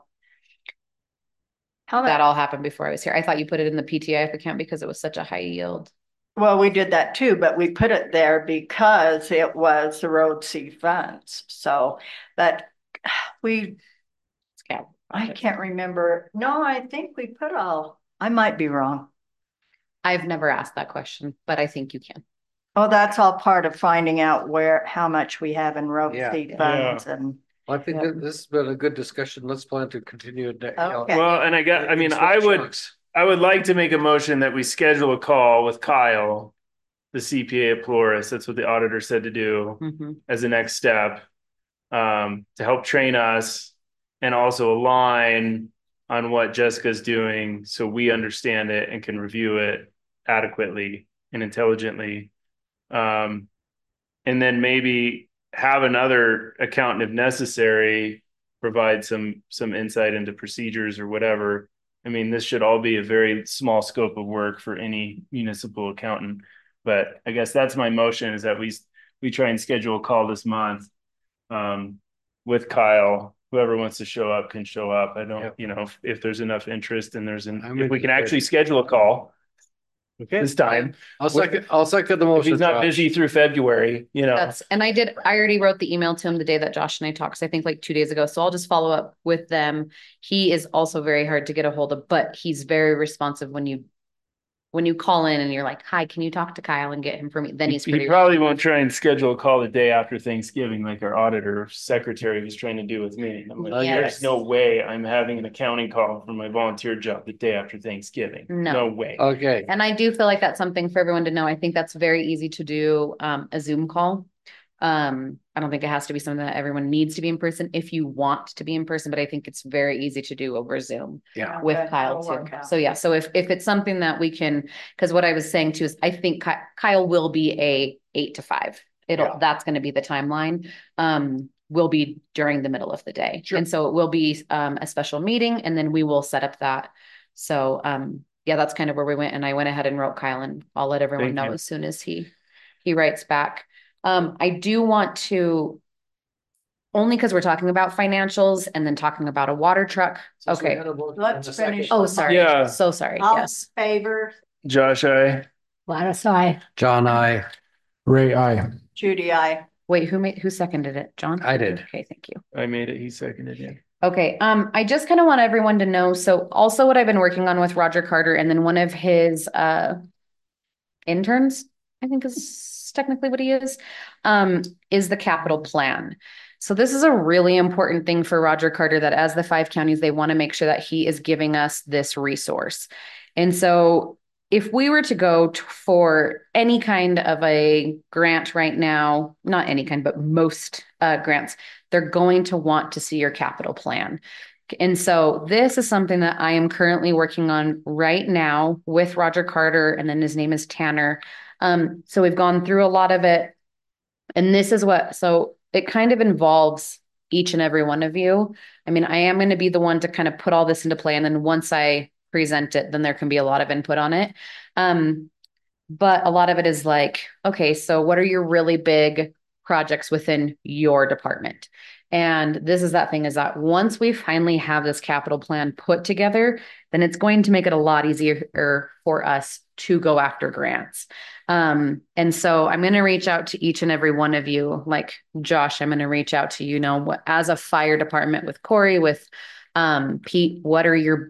How
That all happened before I was here. I thought you put it in the PTIF account because it was such a high yield.
Well, we did that too, but we put it there because it was the road C funds. So, but we,
Yeah.
I can't remember. No, I think we put I might be wrong.
I've never asked that question, but I think you can.
Oh, that's all part of finding out how much we have in road
Yeah.
C funds and.
I think that this has been a good discussion. Let's plan to continue it.
Okay.
Well, and I would like to make a motion that we schedule a call with Kyle, the CPA at Polaris. That's what the auditor said to do
Mhm.
as a next step, to help train us and also align on what Jessica's doing so we understand it and can review it adequately and intelligently. And then maybe have another accountant if necessary, provide some insight into procedures or whatever. I mean, this should all be a very small scope of work for any municipal accountant. But I guess that's my motion, is that we try and schedule a call this month with Kyle. Whoever wants to show up can show up. I don't, if there's enough interest and if we can actually schedule a call this time.
I'll second the motion.
If he's not
Josh.
busy through February,
I already wrote the email to him the day that Josh and I talked, I think like 2 days ago. So I'll just follow up with them. He is also very hard to get a hold of, but he's very responsive when you call in and you're like, hi, can you talk to Kyle and get him for me? Then he's pretty.
He probably won't try and schedule a call the day after Thanksgiving, like our auditor secretary was trying to do with me. I'm like,
Yes.
there's no way I'm having an accounting call for my volunteer job the day after Thanksgiving.
No.
No way.
Okay.
And I do feel like that's something for everyone to know. I think that's very easy to do, a Zoom call. I don't think it has to be something that everyone needs to be in person if you want to be in person, but I think it's very easy to do over Zoom
Yeah.
with
Okay,
Kyle
that'll
too.
work out.
So yeah, so if it's something that we can, because what I was saying too is I think Kyle will be a 8 to 5. That's going to be the timeline. Will be during the middle of the day.
Sure.
And so it will be a special meeting and then we will set up that. So yeah, that's kind of where we went. And I went ahead and wrote Kyle and I'll let everyone
Thank
know
you.
as soon as he writes back. I do want to, only because we're talking about financials and then talking about a water truck.
Since we
Okay.
had a vote
Let's
in a second.
finish.
Oh, sorry.
Yeah.
So sorry.
All in
Yes.
favor,
Josh,
Gladys, I.
John,
Ray, aye.
Judy, I.
Wait, who seconded it? John?
I did.
Okay, thank you.
I made it. He seconded it.
Okay, I just kind of want everyone to know, so also what I've been working on with Roger Carter and then one of his interns, I think is technically what he is the capital plan. So this is a really important thing for Roger Carter, that as the 5 counties, they want to make sure that he is giving us this resource. And so if we were to go for any kind of a grant right now, not any kind, but most grants, they're going to want to see your capital plan. And so this is something that I am currently working on right now with Roger Carter, and then his name is Tanner. So we've gone through a lot of it, and this is so it kind of involves each and every one of you. I mean, I am going to be the one to kind of put all this into play, and then once I present it, then there can be a lot of input on it. But a lot of it is like, okay, so what are your really big projects within your department? And this is that thing, is that once we finally have this capital plan put together, then it's going to make it a lot easier for us to go after grants. And so I'm going to reach out to each and every one of you, like Josh, I'm going to reach out to, as a fire department with Corey, with Pete, what are your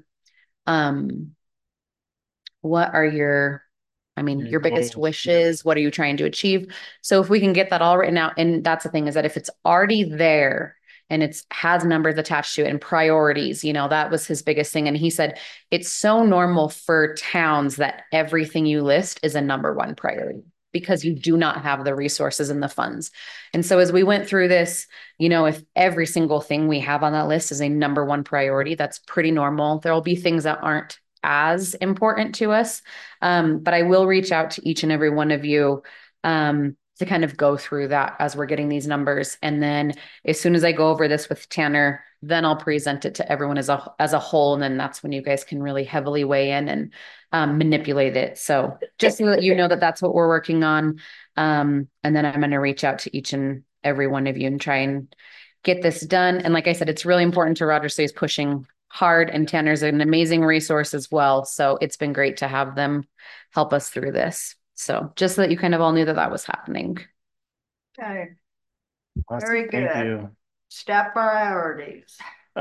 your biggest wishes? What are you trying to achieve? So if we can get that all written out, and that's the thing, is that if it's already there and it has numbers attached to it and priorities, that was his biggest thing. And he said, it's so normal for towns that everything you list is a number 1 priority because you do not have the resources and the funds. And so as we went through this, if every single thing we have on that list is a number 1 priority, that's pretty normal. There'll be things that aren't as important to us. But I will reach out to each and every one of you to kind of go through that as we're getting these numbers. And then as soon as I go over this with Tanner, then I'll present it to everyone as a whole. And then that's when you guys can really heavily weigh in and manipulate it. So just so that you know that that's what we're working on. And then I'm going to reach out to each and every one of you and try and get this done. And like I said, it's really important to Rogers Stays pushing hard, and Tanner's an amazing resource as well. So it's been great to have them help us through this. So just so that you kind of all knew that that was happening.
Okay,
Awesome.
very
Thank
good.
you.
Step priorities.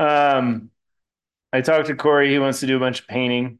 I talked to Corey. He wants to do a bunch of painting.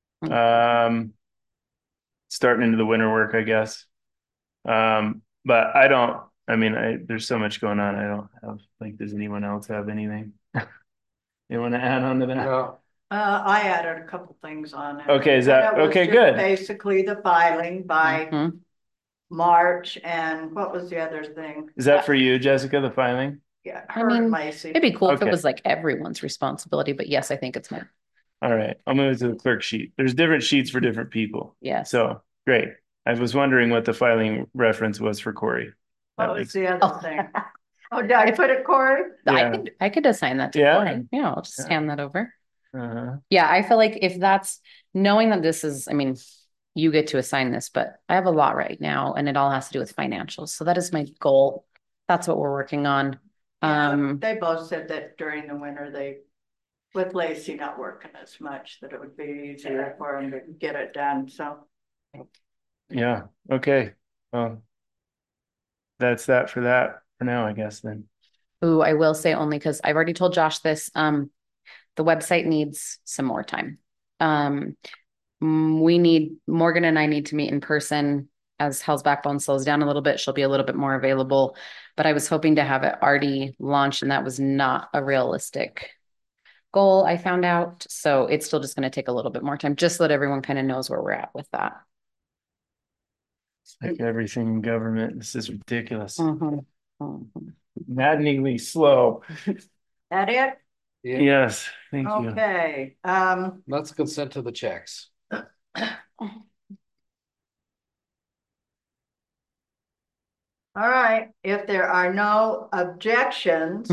Starting into the winter work, I guess. But there's so much going on. I don't have, like, does anyone else have anything? You want to add on to that?
No.
I added a couple things on it.
Okay, is that,
And it was
okay,
just
good.
Basically the filing by
Mhm.
March, and what was the other thing?
Is that for you, Jessica, the filing?
Yeah,
I
her and
mean,
Lacey.
It'd be cool if it
Okay.
was like everyone's responsibility, but yes, I think it's mine.
All right, I'll move to the clerk sheet. There's different sheets for different people.
Yes.
So, great. I was wondering what the filing reference was for Corey.
What
That
was
makes-
the other
Oh.
thing? Oh, did I put it, Corey?
Yeah.
I could assign that to
Yeah.
Corey. Yeah, I'll just
Yeah.
hand that over.
Uh-huh.
Yeah, I feel like if that's knowing that this is, I mean, you get to assign this, but I have a lot right now and it all has to do with financials. So that is my goal. That's what we're working on.
Yeah, they both said that during the winter, with Lacey not working as much, that it would be easier for them to get it done, so.
Yeah, okay. Well, that's that for now, I guess then.
Ooh, I will say only because I've already told Josh this. The website needs some more time. Morgan and I need to meet in person as Hell's Backbone slows down a little bit. She'll be a little bit more available, but I was hoping to have it already launched, and that was not a realistic goal, I found out. So it's still just going to take a little bit more time, just so that everyone kind of knows where we're at with that.
It's like everything in government. This is ridiculous.
Mhm. Mhm.
Maddeningly slow.
That it?
Yes, thank you.
Okay,
Let's consent to the checks.
all right, if there are no objections,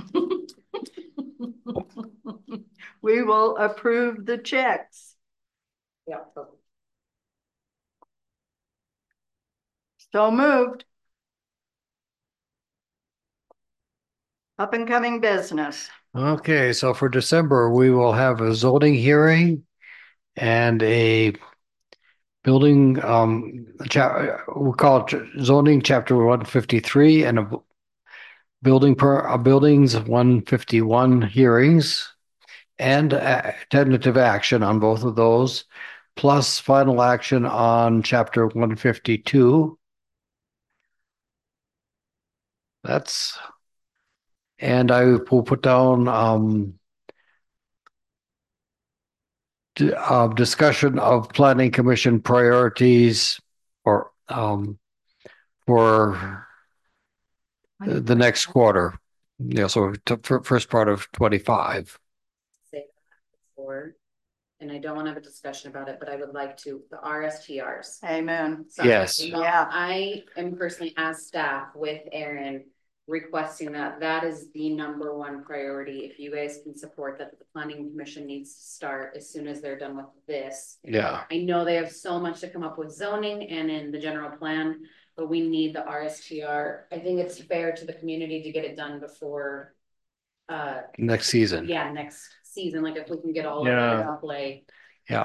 we will approve the checks.
Yeah.
So moved. Up and coming business.
Okay, so for December, we will have a zoning hearing and a building, we'll call it zoning chapter 153 and a buildings 151 hearings and tentative action on both of those, plus final action on chapter 152. And I will put down discussion of planning commission priorities or for the next quarter. Yeah, so first part of 25.
Say that before, and I don't want to have a discussion about it, but I would like to, the RSTRs.
Amen.
Sorry.
Yes.
Yeah.
I am personally, as staff with Aaron, requesting that is the number one priority. If you guys can support that, the planning commission needs to start as soon as they're done with this.
Yeah.
I know they have so much to come up with zoning and in the general plan, but we need the RSTR. I think it's fair to the community to get it done before
Next season.
yeah, next season, like if we can get all of
Yeah.
that in play.
Yeah.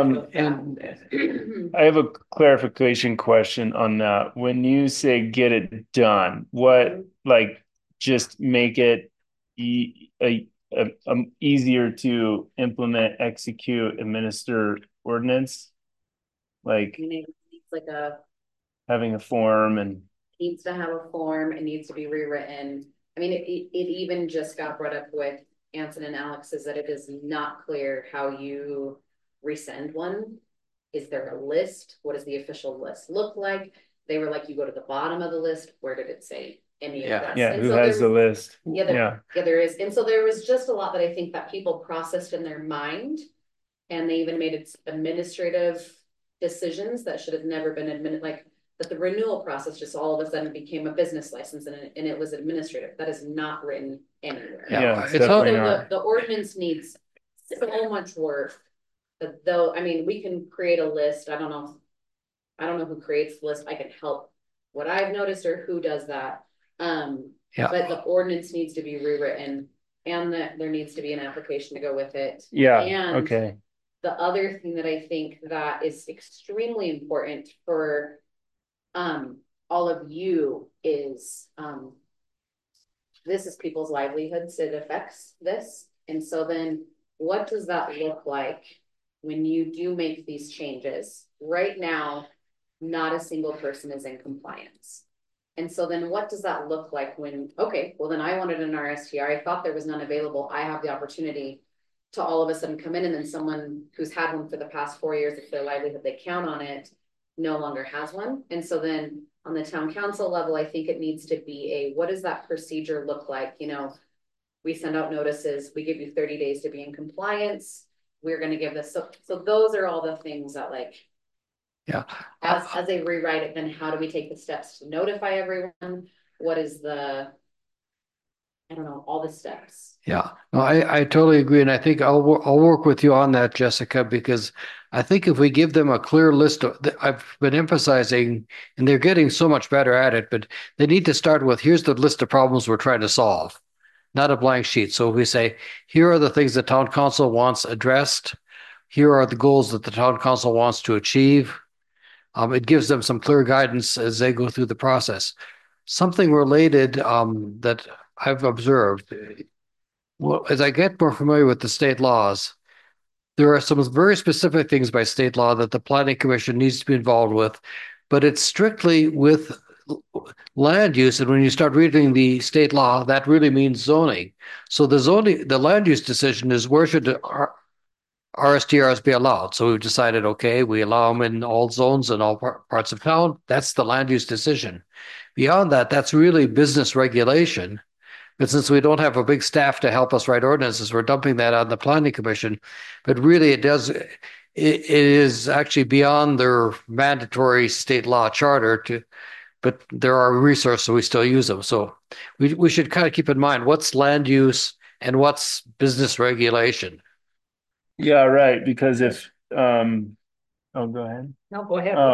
And I have a clarification question on that. When you say get it done, what, like, just make it easier to implement, execute, administer ordinance? Like
I mean, it needs like
having a form and
needs to have a form, it needs to be rewritten. I mean, it even just got brought up with Anson and Alex, is that it is not clear how you resend one. Is there a list? What does the official list look like? They were like, you go to the bottom of the list. Where did it say any of this?
yeah,
And
who
so
has the list?
yeah, there is. And so there was just a lot that I think that people processed in their mind And they even made it administrative decisions that should have never been like that the renewal process just all of a sudden became a business license and it was administrative. That is not written anywhere.
Yeah,
it's
it's
all-
definitely
So
not.
the ordinance needs so much work. But though, I mean, we can create a list. I don't know who creates the list. I can help what I've noticed or who does that.
Yeah.
But the ordinance needs to be rewritten and that there needs to be an application to go with it.
Yeah,
And
okay.
the other thing that I think that is extremely important for all of you is this is people's livelihoods. It affects this. And so then what does that look like when you do make these changes? Right now, not a single person is in compliance. And so then what does that look like when, okay, well then I wanted an RSTR. I thought there was none available. I have the opportunity to all of a sudden come in and then someone who's had one for the past 4 years, if their livelihood, they count on it, no longer has one. And so then on the town council level, I think it needs to be what does that procedure look like? You know, we send out notices, we give you 30 days to be in compliance. We're going to give this. So those are all the things that like,
Yeah.
as they rewrite it, then how do we take the steps to notify everyone? What is I don't know, all the steps.
Yeah, no, I totally agree. And I think I'll work with you on that, Jessica, because I think if we give them a clear list I've been emphasizing, and they're getting so much better at it, but they need to start with, here's the list of problems we're trying to solve, not a blank sheet. So if we say, here are the things the town council wants addressed. Here are the goals that the town council wants to achieve. It gives them some clear guidance as they go through the process. Something related that I've observed, well, as I get more familiar with the state laws, there are some very specific things by state law that the planning commission needs to be involved with, but it's strictly with land use. And when you start reading the state law, that really means zoning. So the land use decision is where should the RSTRs be allowed. So we've decided, okay, we allow them in all zones and all parts of town. That's the land use decision. Beyond that, that's really business regulation. But since we don't have a big staff to help us write ordinances, we're dumping that on the planning commission. But really, it is actually beyond their mandatory state law charter but there are resources, so we still use them. So we should kind of keep in mind what's land use and what's business regulation.
Yeah, right. Because if oh, go ahead.
No, go ahead.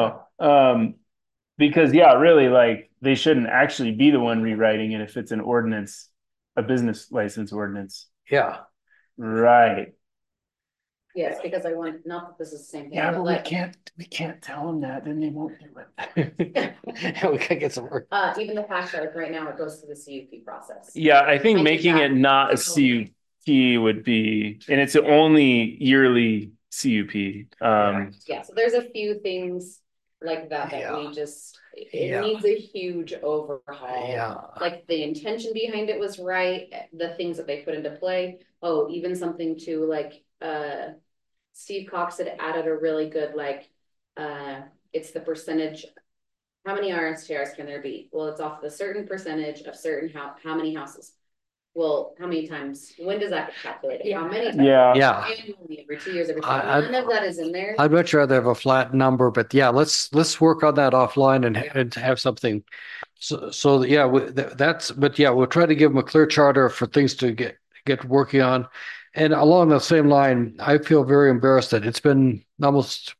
Because yeah, really, like they shouldn't actually be the one rewriting it if it's an ordinance, a business license ordinance.
Yeah.
Right.
Yes, because I want, not that this is the same thing.
Yeah, but
like,
we can't tell them that, then they won't do it.
We gotta get some work.
even the patch card right now, it goes through the CUP process.
Yeah, I think
I think
making it
that-
not a CUP would be, and it's only yearly CUP.
Yeah, so there's a few things like that
Yeah.
we just, it
Yeah.
needs a huge overhaul.
Yeah.
Like the intention behind it was right, the things that they put into play. Oh, even something to like, Steve Cox had added a really good, like, it's the percentage. How many RSTRs can there be? Well, it's off the certain percentage of certain how many houses. Well, how many times? When does that get calculated? How many times?
Yeah.
Yeah.
Annually, every 2 years, every
I-
none of that is in there.
I'd much rather have a flat number, but yeah, let's work on that offline and have something. So yeah, but yeah, we'll try to give them a clear charter for things to get working on. And along the same line, I feel very embarrassed that it's been almost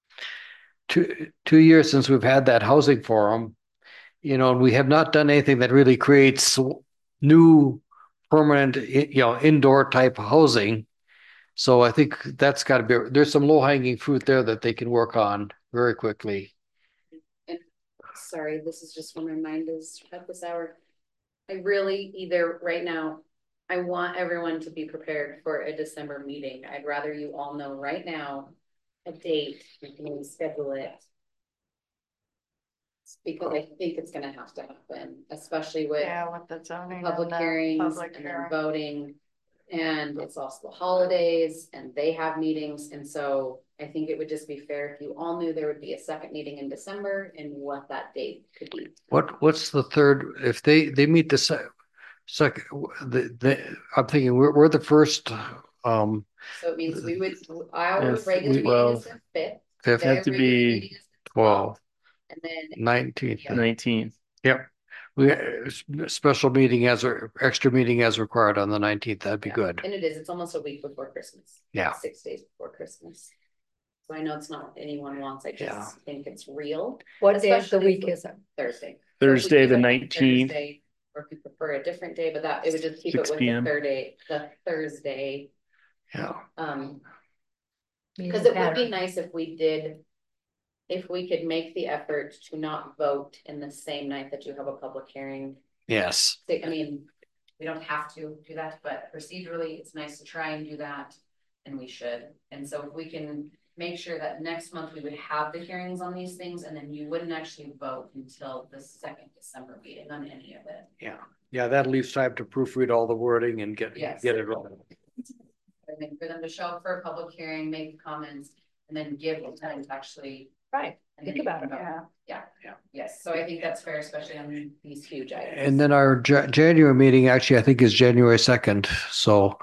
2 years since we've had that housing forum, and we have not done anything that really creates new permanent, indoor type housing. So I think that's got to be, there's some low hanging fruit there that they can work on very quickly.
And sorry, this is just when my mind is at this hour. I really either right now, I want everyone to be prepared for a December meeting. I'd rather you all know right now a date, we can schedule it. Because I think it's gonna have to happen, especially with
with the zoning.
public hearings and then voting. And it's also the holidays and they have meetings. And so I think it would just be fair if you all knew there would be a second meeting in December and what that date could be.
What's the third, if they meet the second, I'm thinking we're the first
So it means we would, our
Yes,
regular meeting
well,
is the fifth.
fifth,
their
have to
regular
be
meeting is the
12,
And then
19th.
Yeah.
19th.
Yep. We, special meeting as, or extra meeting as required on the 19th. That'd be
Yeah.
good.
And it is, it's almost a week before Christmas.
Yeah.
6 days before Christmas. So I know it's not what anyone wants. I just
Yeah.
think it's real.
What day of the
Especially
week
if-
is it?
Thursday. So if we
Thursday,
keep
the
it on
19th.
Thursday, or if you prefer a different day, but that, it would just keep it
6
with
p.m.
the Thursday.
Yeah.
Because it would be nice if we did, if we could make the effort to not vote in the same night that you have a public hearing.
Yes.
I mean, we don't have to do that, but procedurally, it's nice to try and do that, and we should. And so if we can make sure that next month we would have the hearings on these things, and then you wouldn't actually vote until the 2nd December meeting on any of it.
Yeah. Yeah. That leaves time to proofread all the wording and get
Yes.
it rolling.
I think for them to show up for a public hearing, make comments, and then give them time to actually.
Right,
and
think
then you
about
can
it.
vote.
Yeah.
Yes, so I think that's fair, especially on these huge items.
And then our January meeting actually, I think, is January 2nd. So,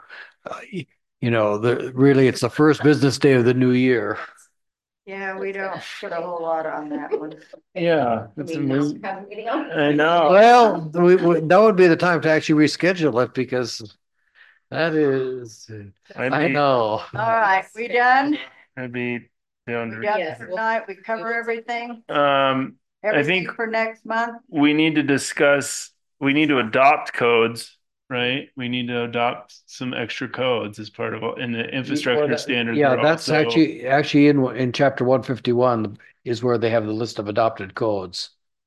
really, it's the first business day of the new year.
Yeah, we don't put a whole lot on that one.
Yeah, it's amazing. I know.
Well, that would be the time to actually reschedule it because that is, I know.
All right, we done?
I'd be down
We
to.
done
Yes.
for tonight? We cover everything?
I
Everything
think
for next month?
we need to discuss, we need to adopt codes, right? We need to adopt some extra codes as part of, in the infrastructure standards.
Yeah,
we're
that's
also-
actually in chapter 151 is where they have the list of adopted codes.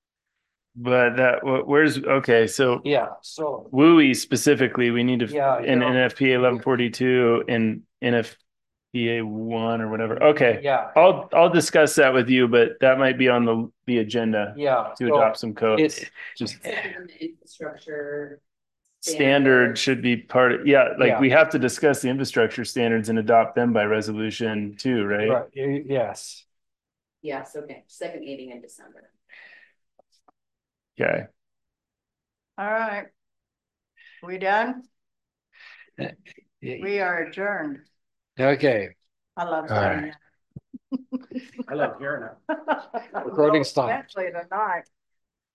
But where's, okay, so
Yeah, so.
WUI specifically, we need to,
Yeah,
in
yeah.
NFPA 1142 and NFPA 1 or whatever. Okay.
Yeah,
I'll discuss that with you, but that might be on the agenda
yeah.
to adopt some codes. Just
Infrastructure.
standard should be part of, yeah, like
Yeah.
we have to discuss the infrastructure standards and adopt them by resolution too, right?
Right, yes.
Yes, okay, 2nd meeting in December.
Okay.
All right. We done?
Yeah.
We are adjourned.
Okay,
I love
All
saying
I love hearing it.
that.
Recording stopped.
Especially tonight.